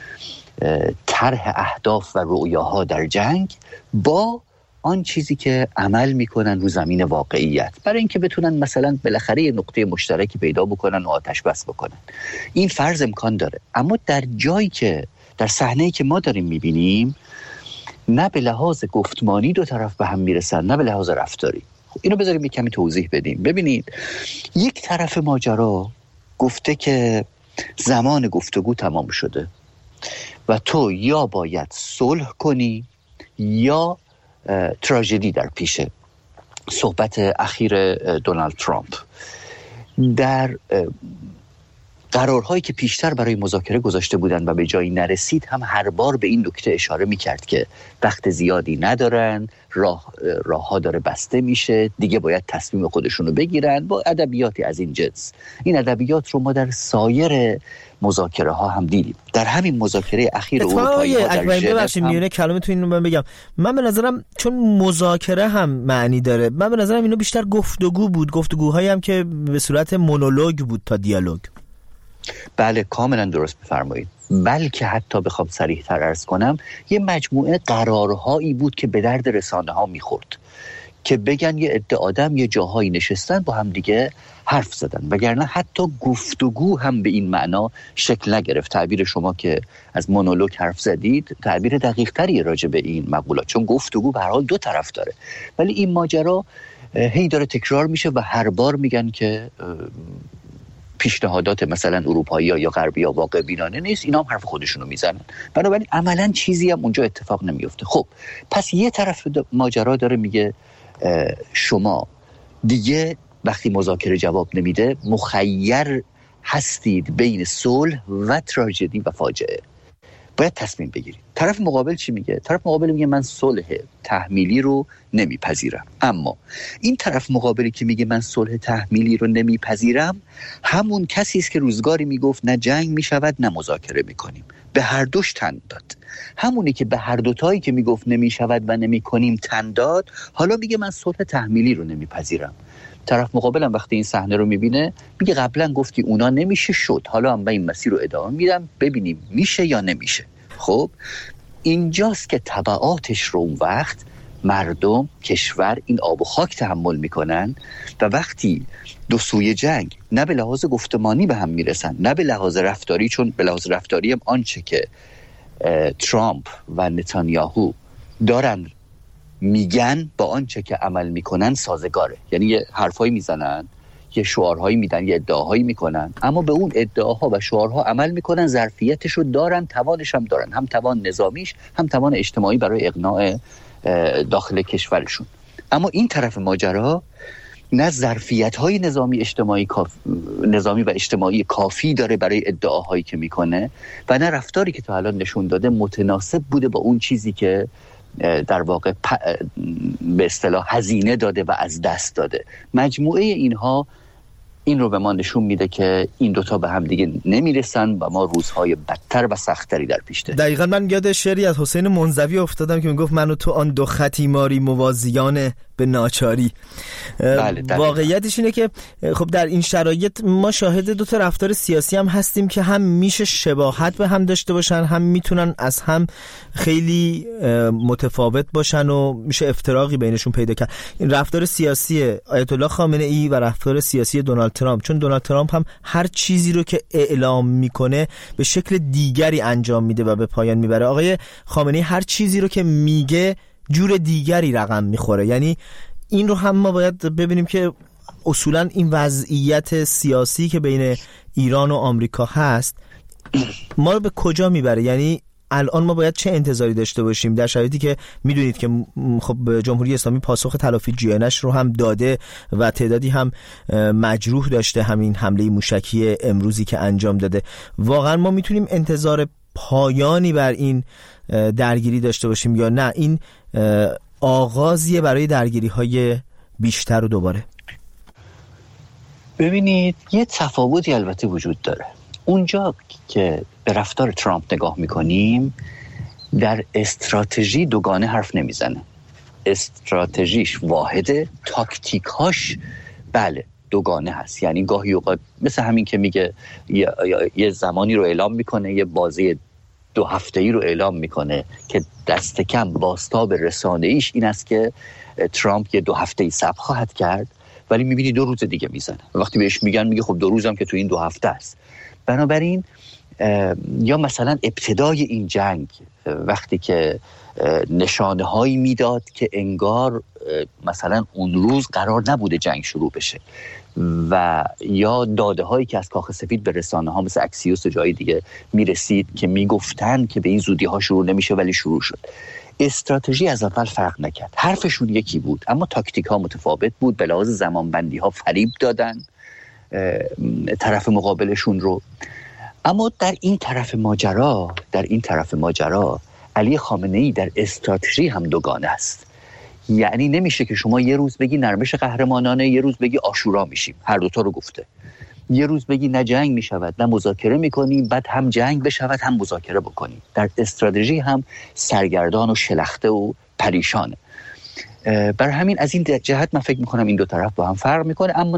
طرح اهداف و رؤیاها در جنگ با آن چیزی که عمل میکنن رو زمین واقعیت، برای اینکه بتونن مثلا بالاخره نقطه مشترکی پیدا بکنن و آتش بس بکنن. این فرض امکان داره، اما در جایی که در صحنه‌ای که ما داریم میبینیم نه به لحاظ گفتمانی دو طرف به هم میرسن نه به لحاظ رفتاری. اینو بذاریم یک کمی توضیح بدیم. ببینید یک طرف ماجرا گفته که زمان گفتگو تمام شده و تو یا باید صلح کنی یا تراژدی در پیشه. صحبت اخیر دونالد ترامپ در قرارهایی که پیشتر برای مذاکره گذاشته بودن و به جایی نرسید هم هر بار به این نکته اشاره میکرد که وقت زیادی ندارن، راهها داره بسته میشه، دیگه باید تصمیم خودشونو بگیرن، با ادبیاتی از این جنس. این ادبیات رو ما در سایر مذاکره ها هم دیدیم. در همین مذاکره اخیر اروپایی ها در ژنو میونه کلامتون اینو من بگم، من به نظرم چون مذاکره هم معنی داره، من به نظرم اینو بیشتر گفتگو بود، گفتگوهایی هم که به صورت مونولوگ بود تا دیالوگ. بله کاملا درست بفرمایید. بلکه حتی بخوام صریح‌تر عرض کنم یه مجموعه قرارهایی بود که به درد رسانه ها میخورد که بگن یه عده آدم یه جاهایی نشستن با هم دیگه حرف زدن، وگرنه حتی گفتگو هم به این معنا شکل نگرفت. تعبیر شما که از مونولوگ حرف زدید تعبیر دقیق تری راجع به این مقولات، چون گفتگو به هر حال دو طرف داره، ولی این ماجرا هی داره تکرار میشه و هر بار میگن که پیشنهادات مثلا اروپایی‌ها یا غربی‌ها واقع بینانه نیست، اینا هم حرف خودشونو میزنن، بنابراین عملاً چیزی هم اونجا اتفاق نمیفته. خب پس یه طرف ماجرا داره میگه شما دیگه وقتی مذاکره جواب نمیده مخیر هستید بین صلح و تراژدی و فاجعه، باید تصمیم بگیرید. طرف مقابل چی میگه؟ طرف مقابل میگه من صلح تحمیلی رو نمیپذیرم. اما این طرف مقابلی که میگه من صلح تحمیلی رو نمیپذیرم همون کسی است که روزگاری میگفت نه جنگ میشود نه مذاکره میکنیم، به هر دوش تن داد. همونی که به هر دوتایی که میگفت نمیشود و نمیکنیم تن داد، حالا میگه من صلح تحمیلی رو نمیپذیرم. طرف مقابلم وقتی این صحنه رو میبینه میگه قبلا گفتی اونا نمیشه شد، حالا هم این مسیر رو ادامه میدم ببینیم میشه یا نمیشه. خب اینجاست که تبعاتش رو اون وقت مردم، کشور، این آب و خاک تحمل میکنن و وقتی دو سوی جنگ نه به لحاظ گفتمانی به هم میرسن نه به لحاظ رفتاری، چون به لحاظ رفتاری هم آنچه که ترامپ و نتانیاهو دارن میگن با آنچه که عمل میکنن سازگاره. یعنی یه حرفایی میزنن، یه شعارهایی میدن، یه ادعاهایی میکنن، اما به اون ادعاها و شعارها عمل میکنن، ظرفیتش رو دارن، توانش هم دارن، هم توان نظامیش هم توان اجتماعی برای اقناع داخل کشورشون. اما این طرف ماجرا نه ظرفیت‌های نظامی و اجتماعی کافی داره برای ادعاهایی که میکنه و نه رفتاری که تا الان نشون داده متناسب بوده با اون چیزی که در واقع به اصطلاح هزینه داده و از دست داده. مجموعه اینها این رو به ما نشون میده که این دوتا به هم دیگه نمیرسن و ما روزهای بدتر و سختری در پیش داریم. دقیقاً من یاد شعری از حسین منزوی افتادم که میگفت من و تو آن دو خطی ماری موازیان به ناچاری. بله، واقعیتش اینه که خب در این شرایط ما شاهد دو تا رفتار سیاسی هم هستیم که هم میشه شباهت به هم داشته باشن، هم میتونن از هم خیلی متفاوت باشن و میشه افتراقی بینشون پیدا کرد. این رفتار سیاسی آیت الله خامنه ای و رفتار سیاسی دونالد ترامپ، چون دونالد ترامپ هم هر چیزی رو که اعلام میکنه به شکل دیگری انجام میده و به پایان میبره. آقای خامنه ای هر چیزی رو که میگه جور دیگری رقم میخوره. یعنی این رو هم ما باید ببینیم که اصولا این وضعیت سیاسی که بین ایران و آمریکا هست ما رو به کجا میبره. یعنی الان ما باید چه انتظاری داشته باشیم در شرایطی که میدونید که خب جمهوری اسلامی پاسخ تلافی جیانش رو هم داده و تعدادی هم مجروح داشته همین حمله موشکی امروزی که انجام داده. واقعا ما میتونیم انتظار پایانی بر این درگیری داشته باشیم یا نه این آغازیه برای درگیری های بیشتر و دوباره؟ ببینید یه تفاوتی البته وجود داره. اونجا که به رفتار ترامپ نگاه میکنیم در استراتژی دوگانه حرف نمیزنه. استراتژیش واحده، تاکتیکاش بله دوگانه هست. یعنی گاهی اوقات مثل همین که میگه یه زمانی رو اعلام میکنه، یه بازی 2 هفته‌ای رو اعلام میکنه که دست کم بازتاب رسانه‌ایش این است که ترامپ یه 2 هفته‌ای صبر خواهد کرد، ولی میبینی 2 روز دیگه میزنه. وقتی بهش میگن میگه خب 2 روزم که تو این 2 هفته است. بنابراین یا مثلا ابتدای این جنگ وقتی که نشانه هایی میداد که انگار مثلا اون روز قرار نبوده جنگ شروع بشه و یا داده هایی که از کاخ سفید به رسانه ها مثل اکسیوس و جای دیگه میرسید که میگفتن که به این زودی ها شروع نمیشه ولی شروع شد. استراتژی از اول فرق نکرد، حرفشون یکی بود اما تاکتیک ها متفاوت بود. به لحاظ زمانبندی ها فریب دادن طرف مقابلشون رو. اما در این طرف ماجرا علی خامنه ای در استراتژی هم دوگانه است. یعنی نمیشه که شما یه روز بگی نرمش قهرمانانه، یه روز بگی عاشورا میشیم. هر دوتا رو گفته. یه روز بگی نه جنگ میشود نه مذاکره میکنیم، بعد هم جنگ بشود هم مذاکره بکنیم. در استراتژی هم سرگردان و شلخته و پریشانه. بر همین از این جهت من فکر میکنم این دو طرف با هم فرق میکنه. اما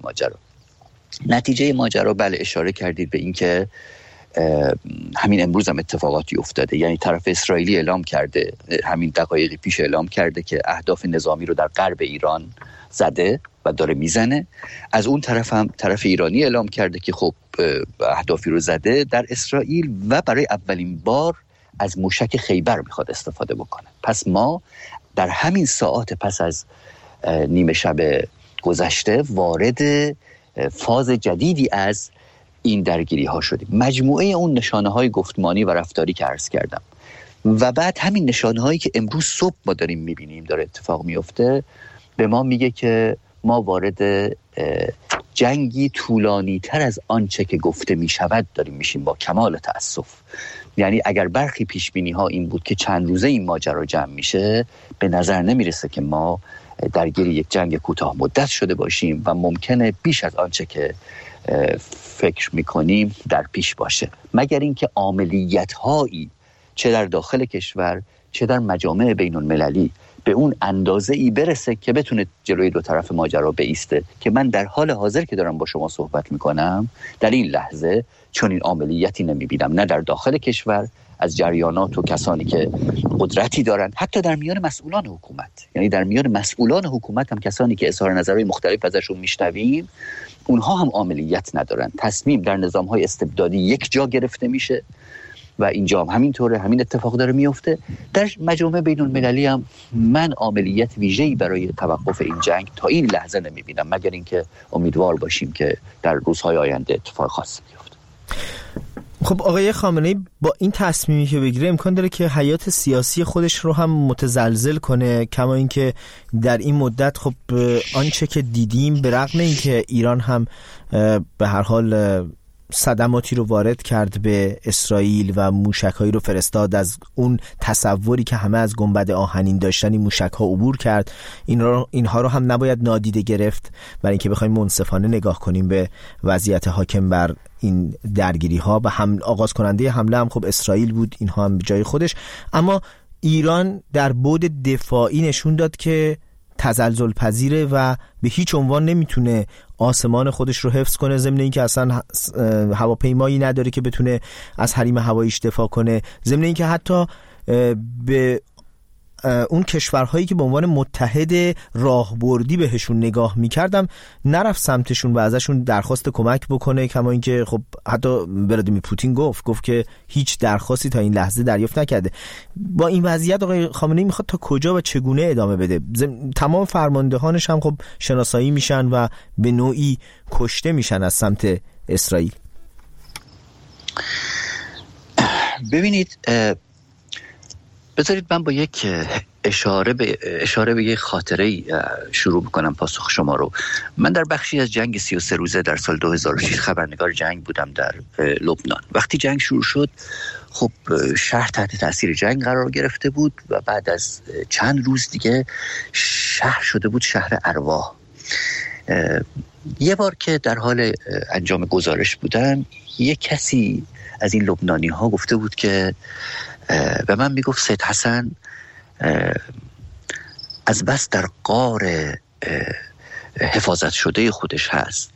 نتیجه ماجرا بله اشاره کردید به این که همین امروز هم اتفاقاتی افتاده. یعنی طرف اسرائیلی اعلام کرده، همین دقایق پیش اعلام کرده که اهداف نظامی رو در غرب ایران زده و داره میزنه. از اون طرف هم طرف ایرانی اعلام کرده که خب اهدافی رو زده در اسرائیل و برای اولین بار از موشک خیبر میخواد استفاده بکنه. پس ما در همین ساعات پس از نیمه شب گذشته وارد فاز جدیدی از این درگیری ها شدیم. مجموعه اون نشانه های گفتمانی و رفتاری که عرض کردم و بعد همین نشانه هایی که امروز صبح ما داریم میبینیم داره اتفاق میفته به ما میگه که ما وارد جنگی طولانی تر از آنچه که گفته میشود داریم میشیم، با کمال تأسف. یعنی اگر برخی پیش بینی ها این بود که چند روزه این ماجرا جمع میشه، به نظر نمیرسه که ما درگیر یک جنگ کوتاه مدت شده باشیم و ممکنه بیش از آنچه که فکر میکنیم در پیش باشه، مگر اینکه عملیات هایی چه در داخل کشور چه در مجامع بین المللی به اون اندازه ای برسه که بتونه جلوی دو طرف ماجرا بایسته، که من در حال حاضر که دارم با شما صحبت میکنم در این لحظه چون این عملیاتی نمیبینم، نه در داخل کشور از جریانات و کسانی که قدرتی دارن، حتی در میان مسئولان حکومت، یعنی در میان مسئولان حکومت هم کسانی که اظهار نظرهای مختلف ازشون میشنویم، اونها هم عملیات ندارن. تصمیم در نظام‌های استبدادی یک جا گرفته میشه و اینجا هم همینطوره، همین اتفاق داره میفته. در مجامع بین المللی هم من عملیات ویژه‌ای برای توقف این جنگ تا این لحظه نمیبینم، مگر اینکه امیدوار باشیم که در روزهای آینده اتفاق خاصی بیفته. خب آقای خامنه‌ای با این تصمیمی که بگیره امکان داره که حیات سیاسی خودش رو هم متزلزل کنه، کما اینکه در این مدت خب آنچه که دیدیم به رغم اینکه ایران هم به هر حال صدماتی رو وارد کرد به اسرائیل و موشک‌هایی رو فرستاد، از اون تصوری که همه از گنبد آهنین داشتن این موشک‌ها عبور کرد، اینها رو هم نباید نادیده گرفت، برای اینکه بخوایم منصفانه نگاه کنیم به وضعیت حاکم بر این درگیری‌ها. و هم آغاز کننده حمله هم خب اسرائیل بود، اینها هم به جای خودش. اما ایران در بعد دفاعی نشون داد که تزلزل پذیره و به هیچ عنوان نمیتونه آسمان خودش رو حفظ کنه، ضمن اینکه اصلا هواپیمایی نداره که بتونه از حریم هواییش دفاع کنه، ضمن اینکه حتی به اون کشورهایی که به عنوان متحد راهبردی بهشون نگاه میکردم نرفت سمتشون و ازشون درخواست کمک بکنه، کما اینکه خب حتی ولادیمیر پوتین گفت که هیچ درخواستی تا این لحظه دریافت نکرده. با این وضعیت آقای خامنه‌ای میخواد تا کجا و چگونه ادامه بده؟ تمام فرماندهانش هم خب شناسایی میشن و به نوعی کشته میشن از سمت اسرائیل. ببینید، بذارید من با یک اشاره به یک خاطره شروع بکنم پاسخ شما رو. من در بخشی از جنگ 33 روزه در سال 2006 خبرنگار جنگ بودم در لبنان. وقتی جنگ شروع شد خب شهر تحت تاثیر جنگ قرار گرفته بود و بعد از چند روز دیگه شهر شده بود شهر ارواح. یه بار که در حال انجام گزارش بودم، یه کسی از این لبنانی ها گفته بود که به من میگفت سید حسن از بس در غار حفاظت شده خودش هست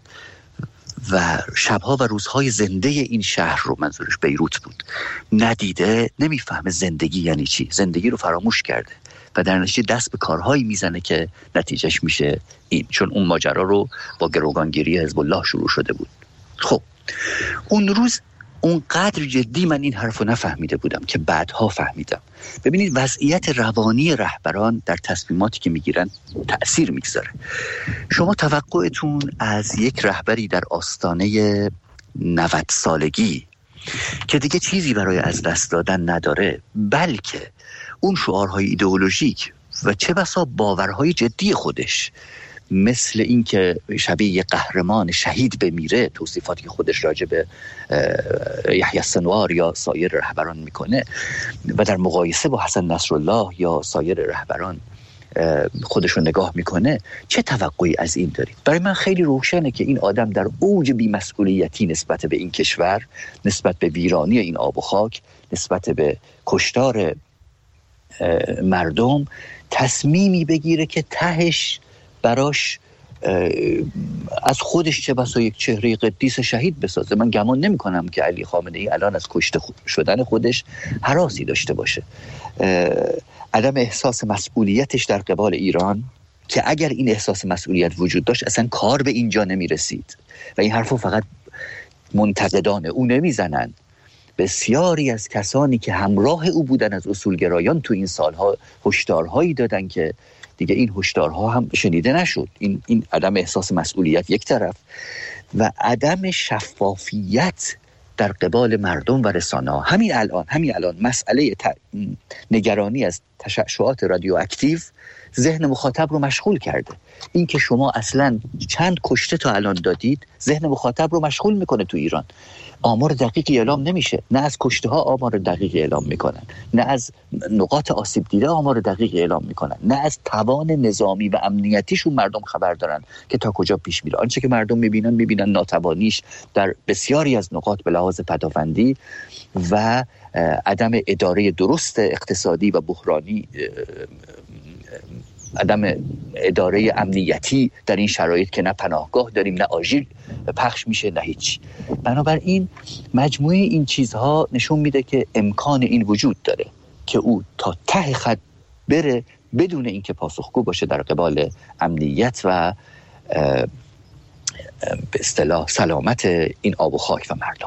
و شبها و روزهای زنده این شهر رو، منظورش بیروت بود، ندیده، نمیفهمه زندگی یعنی چی، زندگی رو فراموش کرده و در نتیجه دست به کارهایی میزنه که نتیجهش میشه این، چون اون ماجرا رو با گروگانگیری حزب الله شروع شده بود. خب اون روز اونقدر جدی من این حرف رو نفهمیده بودم که بعدها فهمیدم. ببینید وضعیت روانی رهبران در تصمیماتی که میگیرن تأثیر میگذاره. شما توقعتون از یک رهبری در آستانه 90 سالگی که دیگه چیزی برای از دست دادن نداره، بلکه اون شعارهای ایدئولوژیک و چه بسا باورهای جدی خودش، مثل این که شبیه یه قهرمان شهید بمیره، توصیفاتی که خودش راجع به یحیی سنوار یا سایر رهبران میکنه و در مقایسه با حسن نصرالله یا سایر رهبران خودش رو نگاه میکنه، چه توقعی از این دارید؟ برای من خیلی روشنه که این آدم در اوج بی‌مسئولیتی نسبت به این کشور، نسبت به ویرانی این آب و خاک، نسبت به کشتار مردم، تصمیمی بگیره که تهش براش از خودش چه بسا یک چهره قدیس شهید بسازه. من گمان نمی کنم که علی خامنه‌ای الان از کشته شدن خودش هراسی داشته باشه. عدم احساس مسئولیتش در قبال ایران، که اگر این احساس مسئولیت وجود داشت اصلا کار به اینجا نمی رسید و این حرفو فقط منتقدان او نمی زنن. بسیاری از کسانی که همراه او بودن از اصولگرایان تو این سالها هشدارهایی دادن که دیگه این هشدارها هم شنیده نشد. این عدم احساس مسئولیت یک طرف و عدم شفافیت در قبال مردم و رسانه‌ها. همین الان مسئله نگرانی از تشعشعات رادیواکتیو ذهن مخاطب رو مشغول کرده. این که شما اصلا چند کشته تا الان دادید ذهن مخاطب رو مشغول میکنه. تو ایران آمار دقیقی اعلام نمیشه، نه از کشته ها آمار دقیقی اعلام میکنن، نه از نقاط آسیب دیده آمار دقیقی اعلام میکنن، نه از توان نظامی و امنیتیشون مردم خبر دارن که تا کجا پیش میره. آنچه که مردم میبینن ناتوانیش در بسیاری از نقاط به لحاظ پدافندی و عدم اداره درست اقتصادی و بحرانی عدم اداره امنیتی در این شرایط که نه پناهگاه داریم، نه آژیر پخش میشه، نه هیچ. بنابراین مجموعه این چیزها نشون میده که امکان این وجود داره که او تا ته خط بره بدون اینکه پاسخگو باشه در قبال امنیت و به اصطلاح سلامت این آب و خاک و مردم.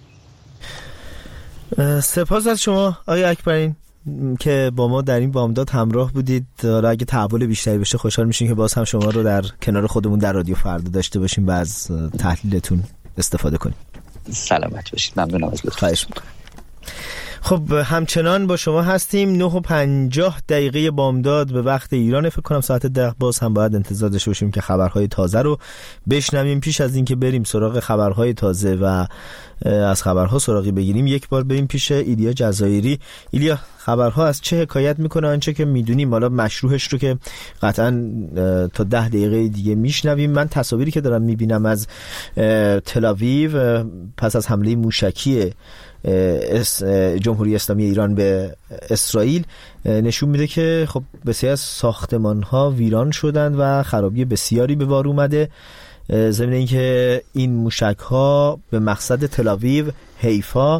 سپاس از شما آقای اکبرین که با ما در این بامداد همراه بودید. حالا اگه تحول بیشتری بشه خوشحال میشیم که باز هم شما رو در کنار خودمون در رادیو فردا داشته باشیم و از تحلیلتون استفاده کنیم. سلامت باشید. ممنونم از لطفتون. خواهش میکنم. خب همچنان با شما هستیم. 9:50 بامداد به وقت ایران. فکر کنم ساعت 10 باز هم باید انتظار داشته باشیم که خبرهای تازه رو بشنویم. پیش از اینکه بریم سراغ خبرهای تازه و از خبرها سراغی بگیریم، یک بار بریم پیش ایلیا جزایری. ایلیا، خبرها از چه حکایت میکنه؟ آنچه که میدونیم، حالا مشروحش رو که قطعا تا 10 دقیقه دیگه میشنویم. من تصاویری که دارم میبینم از تل‌آویو پس از حمله موشکی جمهوری اسلامی ایران به اسرائیل نشون میده که خب بسیاری از ساختمان‌ها ویران شدند و خرابی بسیاری به بار اومده. ضمن اینکه این موشک‌ها به مقصد تل‌آویو، حیفا،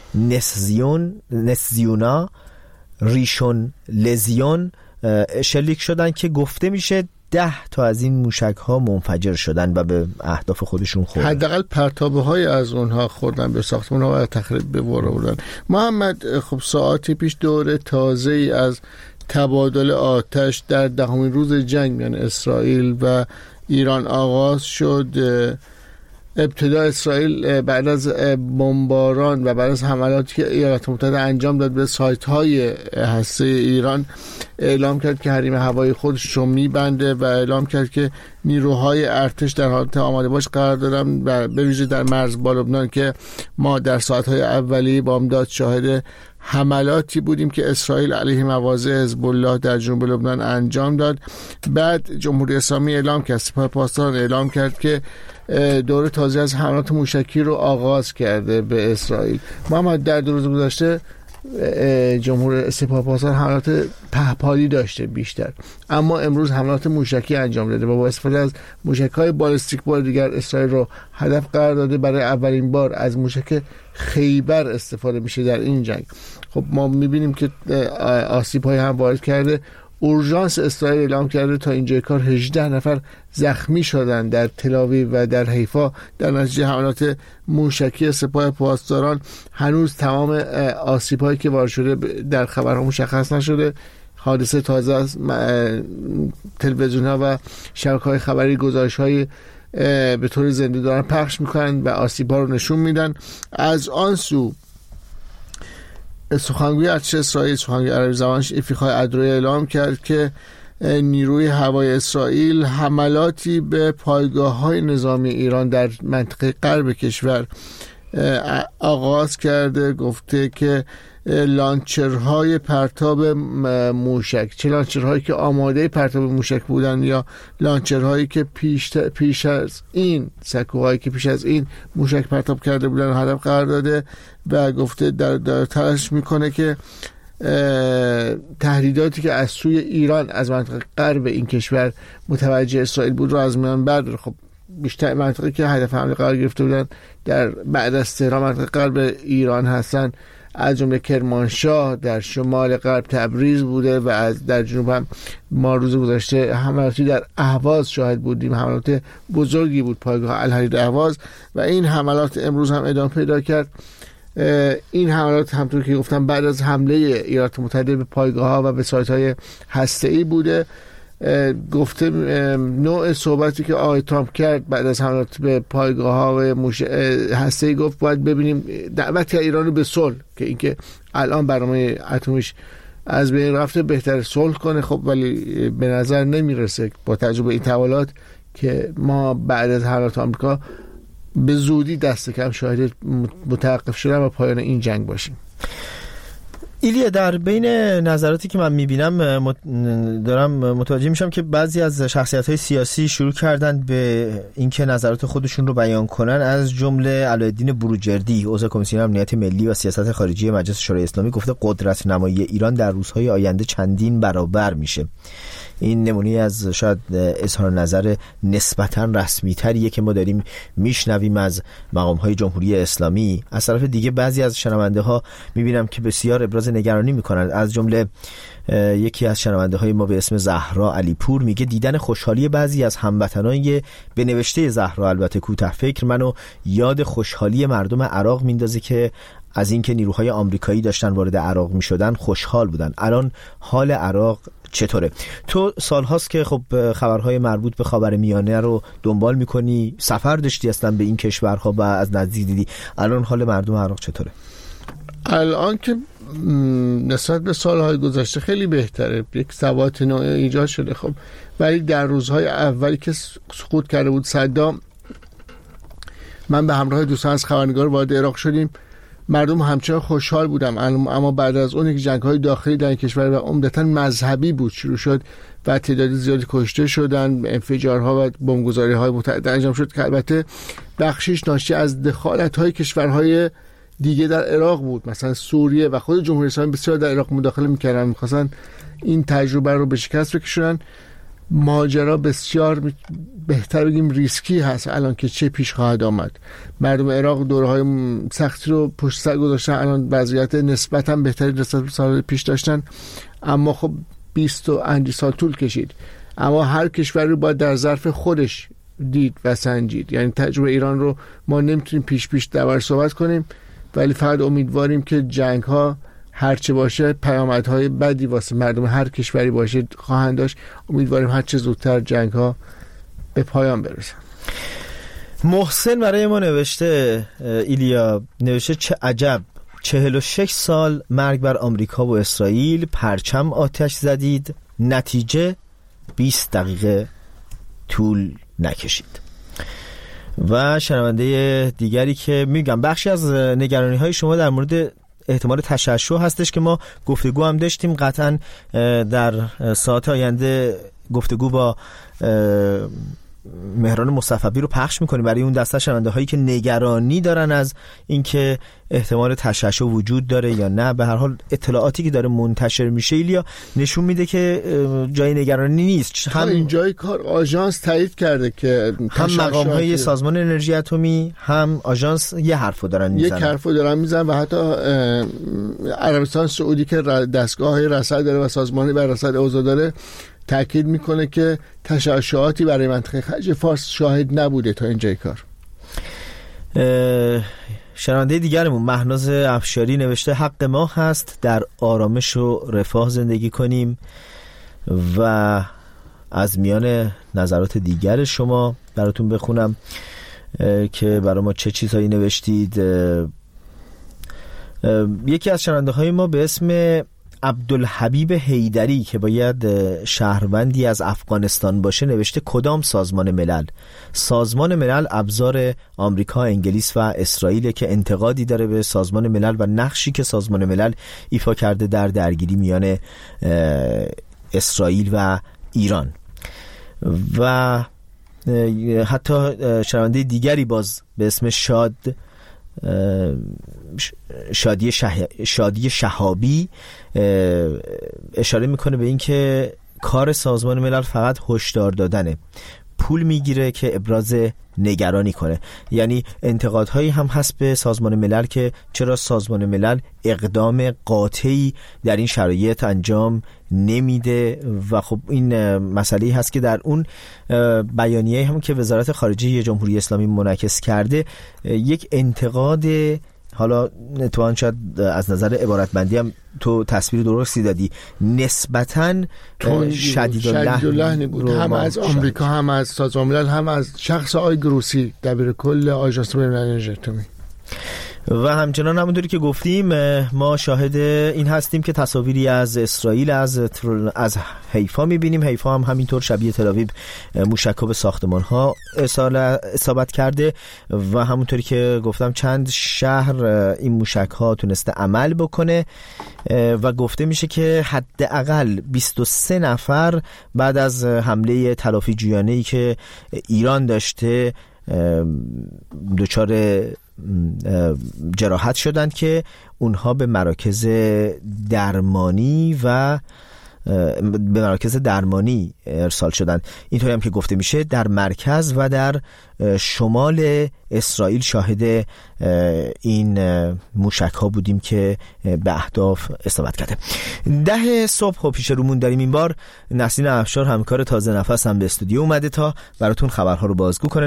نسزیونا، ریشون لزیون شلیک شدن که گفته میشه 10 تا از این موشک‌ها منفجر شدن و به اهداف خودشون خوردن. حداقل پرتابه‌های از اونها خوردن به ساختمان‌ها و تخریب به بار آوردن. محمد، خب ساعتی پیش دوره تازه‌ای از تبادل آتش در 10مین روز جنگ میان اسرائیل و ایران آغاز شد. ابتدا اسرائیل بعد از بمباران و بعد از حملاتی که ایالات متحده انجام داد به سایت‌های هسته ایران اعلام کرد که حریم هوایی خودش رو میبنده و اعلام کرد که نیروهای ارتش در حالت آماده باش قرار دارن و به ویژه در مرز با لبنان که ما در ساعت‌های اولیه بامداد شاهد حملاتی بودیم که اسرائیل علیه مواضع حزب الله در جنوب لبنان انجام داد. بعد جمهوری اسلامی اعلام کرد، سپاه پاسداران اعلام کرد که دوره تازه از حملات موشکی رو آغاز کرده به اسرائیل. محمد، در 2 روز گذشته جمهور سپاه پاسداران حملات پهپادی داشته بیشتر، اما امروز حملات موشکی انجام داده و با استفاده از موشک‌های بالستیک بار دیگر اسرائیل رو هدف قرار داده. برای اولین بار از موشک خیبر استفاده میشه در این جنگ. خب ما میبینیم که آسیب‌های هم وارد کرده. اورژانس اسرائیل اعلام کرده تا اینجای کار 18 نفر زخمی شدن در تل‌آویو و در حیفا در نتیجه حملات موشکی سپاه پاسداران. هنوز تمام آسیب‌هایی که وارد شده در خبرها مشخص نشده. حادثه تازه از تلویزیون‌ها و شبکه‌های خبری گزارش‌های به طور زنده دارن پخش میکنن و آسیب‌ها رو نشون میدن. از آن سو سخنگوی ارتش اسرائیل، سخنگوی عربی زبانش افیخای ادروی اعلام کرد که نیروی هوایی اسرائیل حملاتی به پایگاه‌های نظامی ایران در منطقه غرب کشور آغاز کرده. گفته که لانچرهای پرتاب موشک، چه لانچرهایی که آماده پرتاب موشک بودن یا لانچرهایی که پیش از این سکوهایی که پیش از این موشک پرتاب کرده بودن هدف قرار داده و گفته در تلاش میکنه که تهدیداتی که از سوی ایران از منطقه غرب این کشور متوجه اسرائیل بود رو از میان برداره. خب بیشتر منطقه که هدف حمله قرار گرفته بودن در بعد از تهران منطقه غرب ایران هستن، از جمله کرمانشاه، در شمال غرب تبریز بوده و از در جنوب هم ما روز گذشته حملاتی در اهواز شاهد بودیم. حملات بزرگی بود پایگاه الحریر اهواز و این حملات امروز هم ادامه پیدا کرد. این حملات همونطور که گفتم بعد از حمله ایالات متحده به پایگاه‌ها و به سایت‌های هسته‌ای بوده. گفته نوع صحبتی که آقای ترامپ کرد بعد از حملات به پایگاه‌ها و هسته‌ای، گفت باید ببینیم دعوت ایران رو به صلح، که اینکه الان برنامه اتمیش از بین رفته بهتر صلح کنه. خب ولی به نظر نمیرسه با تجربه این تحولات که ما بعد از حملات آمریکا به زودی دست کم شاهد متوقف شدن و پایان این جنگ باشیم. ایلیا، در بین نظراتی که من میبینم دارم متوجه میشم که بعضی از شخصیت‌های سیاسی شروع کردن به اینکه نظرات خودشون رو بیان کنن. از جمله علایالدین بروجردی، عضو کمیسیون امنیت ملی و سیاست خارجی مجلس شورای اسلامی، گفته قدرت نمایی ایران در روزهای آینده چندین برابر میشه. این نمونه از شاید اظهار نظر نسبتاً رسمی تریه که ما داریم میشنویم از مقام‌های جمهوری اسلامی. از طرف دیگه بعضی از شنونده ها میبینم که بسیار ابراز نگرانی میکنند. از جمله یکی از شنونده های ما به اسم زهرا علیپور میگه دیدن خوشحالی بعضی از هموطنان به نوشته زهرا البته کوتاه فکر منو یاد خوشحالی مردم عراق میندازه که از اینکه نیروهای آمریکایی داشتن وارد عراق میشدن خوشحال بودن. الان حال عراق چطوره؟ تو سالهاست که خب خبرهای مربوط به خاورمیانه رو دنبال میکنی، سفر داشتی اصلا به این کشورها و از نزدیک دیدی. الان حال مردم عراق چطوره؟ الان که نسبت به سالهای گذشته خیلی بهتره، یک ثبات نوعی ایجاد شده. خب ولی در روزهای اولی که سقوط کرده بود صدام، من به همراه دوستان از خبرنگار وارد عراق شدیم، مردم همچنان خوشحال بودم. اما بعد از اون یک جنگ‌های داخلی در کشور و عمدتاً مذهبی بود شروع شد و تعداد زیادی کشته شدن، انفجارها و بمبگذاری‌های متعدد انجام شد که البته بخشش ناشی از دخالت‌های کشورهای دیگه در عراق بود، مثلا سوریه و خود جمهوری اسلامی بسیار در عراق مداخله می‌کردن، می‌خواستن این تجربه رو به شکست بکشونن. ماجرا بسیار بهتر بگیم ریسکی هست الان که چه پیش خواهد آمد. مردم عراق دوره‌های سختی رو پشت سر گذاشتن، الان وضعیت نسبتاً بهتری نسبت به سال پیش داشتن، اما خب 20 و اندی سال طول کشید. اما هر کشوری رو باید در ظرف خودش دید و سنجید. یعنی تجربه ایران رو ما نمیتونیم پیش دربارش صحبت کنیم، ولی فقط امیدواریم که جنگ‌ها هرچه باشه پیامدهای بدی واسه مردم هر کشوری باشه خواهند داشت. امیدواریم هرچه زودتر جنگ‌ها به پایان برسن. محسن برای ما نوشته، ایلیا نوشته چه عجب 46 سال مرگ بر آمریکا و اسرائیل، پرچم آتش زدید، نتیجه 20 دقیقه طول نکشید. و شنونده دیگری که میگم بخشی از نگرانی های شما در مورد احتمال تشعشع هستش که ما گفتگو هم داشتیم، قطعا در ساعت آینده گفتگو با مهران مصطفی رو پخش میکنیم برای اون دسته شنونده هایی که نگرانی دارن از اینکه احتمال تشعشع وجود داره یا نه. به هر حال اطلاعاتی که داره منتشر میشه ایلیا نشون میده که جای نگرانی نیست. هم این جای کار آژانس تایید کرده که هم مقام های سازمان انرژی اتمی هم آژانس یه حرفو دارن میزنن و حتی عربستان سعودی که دستگاه های رصد داره و سازمانی بر رصد اوضاع داره تأکید میکنه که تشعشعاتی برای منطقه خلیج فارس شاهد نبوده تا اینجای کار. شنونده دیگرمون مهناز افشاری نوشته حق ما هست در آرامش و رفاه زندگی کنیم. و از میان نظرات دیگر شما براتون بخونم که برای ما چه چیزهایی نوشتید. یکی از شنونده های ما به اسم عبدالحبیب حیدری که باید شهروندی از افغانستان باشه نوشته کدام سازمان ملل؟ سازمان ملل ابزار آمریکا، انگلیس و اسرائیل که انتقادی داره به سازمان ملل و نقشی که سازمان ملل ایفا کرده در درگیری میان اسرائیل و ایران. و حتی شنونده دیگری باز به اسم شادی شهابی اشاره میکنه به این که کار سازمان ملل فقط هشدار دادنه، پول میگیره که ابراز نگرانی کنه. یعنی انتقادهایی هم هست به سازمان ملل که چرا سازمان ملل اقدام قاطعی در این شرایط انجام نمیده. و خب این مسئله‌ای هست که در اون بیانیه هم که وزارت خارجه جمهوری اسلامی منعکس کرده یک انتقاد، حالا تو شاید از نظر عبارتبندی هم تو تصویر درستی دادی، نسبتاً شدید اللحن بود، هم از آمریکا هم از سازمان ملل هم از شخص آقای گروسی دبیر کل آژانس بین‌المللی انرژی اتمی. و همچنان همونطوری که گفتیم ما شاهد این هستیم که تصاویری از اسرائیل از حیفا میبینیم. حیفا هم همینطور شبیه تل‌آویو موشک‌ها به ساختمان‌ها اصابت کرده و همونطوری که گفتم چند شهر این موشک‌ها تونسته عمل بکنه و گفته میشه که حداقل 23 نفر بعد از حمله تلافی جویانه‌ای که ایران داشته دچار جراحت شدند که اونها به مراکز درمانی ارسال شدند. اینطوری هم که گفته میشه در مرکز و در شمال اسرائیل شاهد این موشک ها بودیم که به اهداف اصابت کرده. 10 صبح پیش رومون داریم. این بار نسرین افشار همکار تازه نفس هم به استودیو اومده تا براتون خبرها رو بازگو کنه.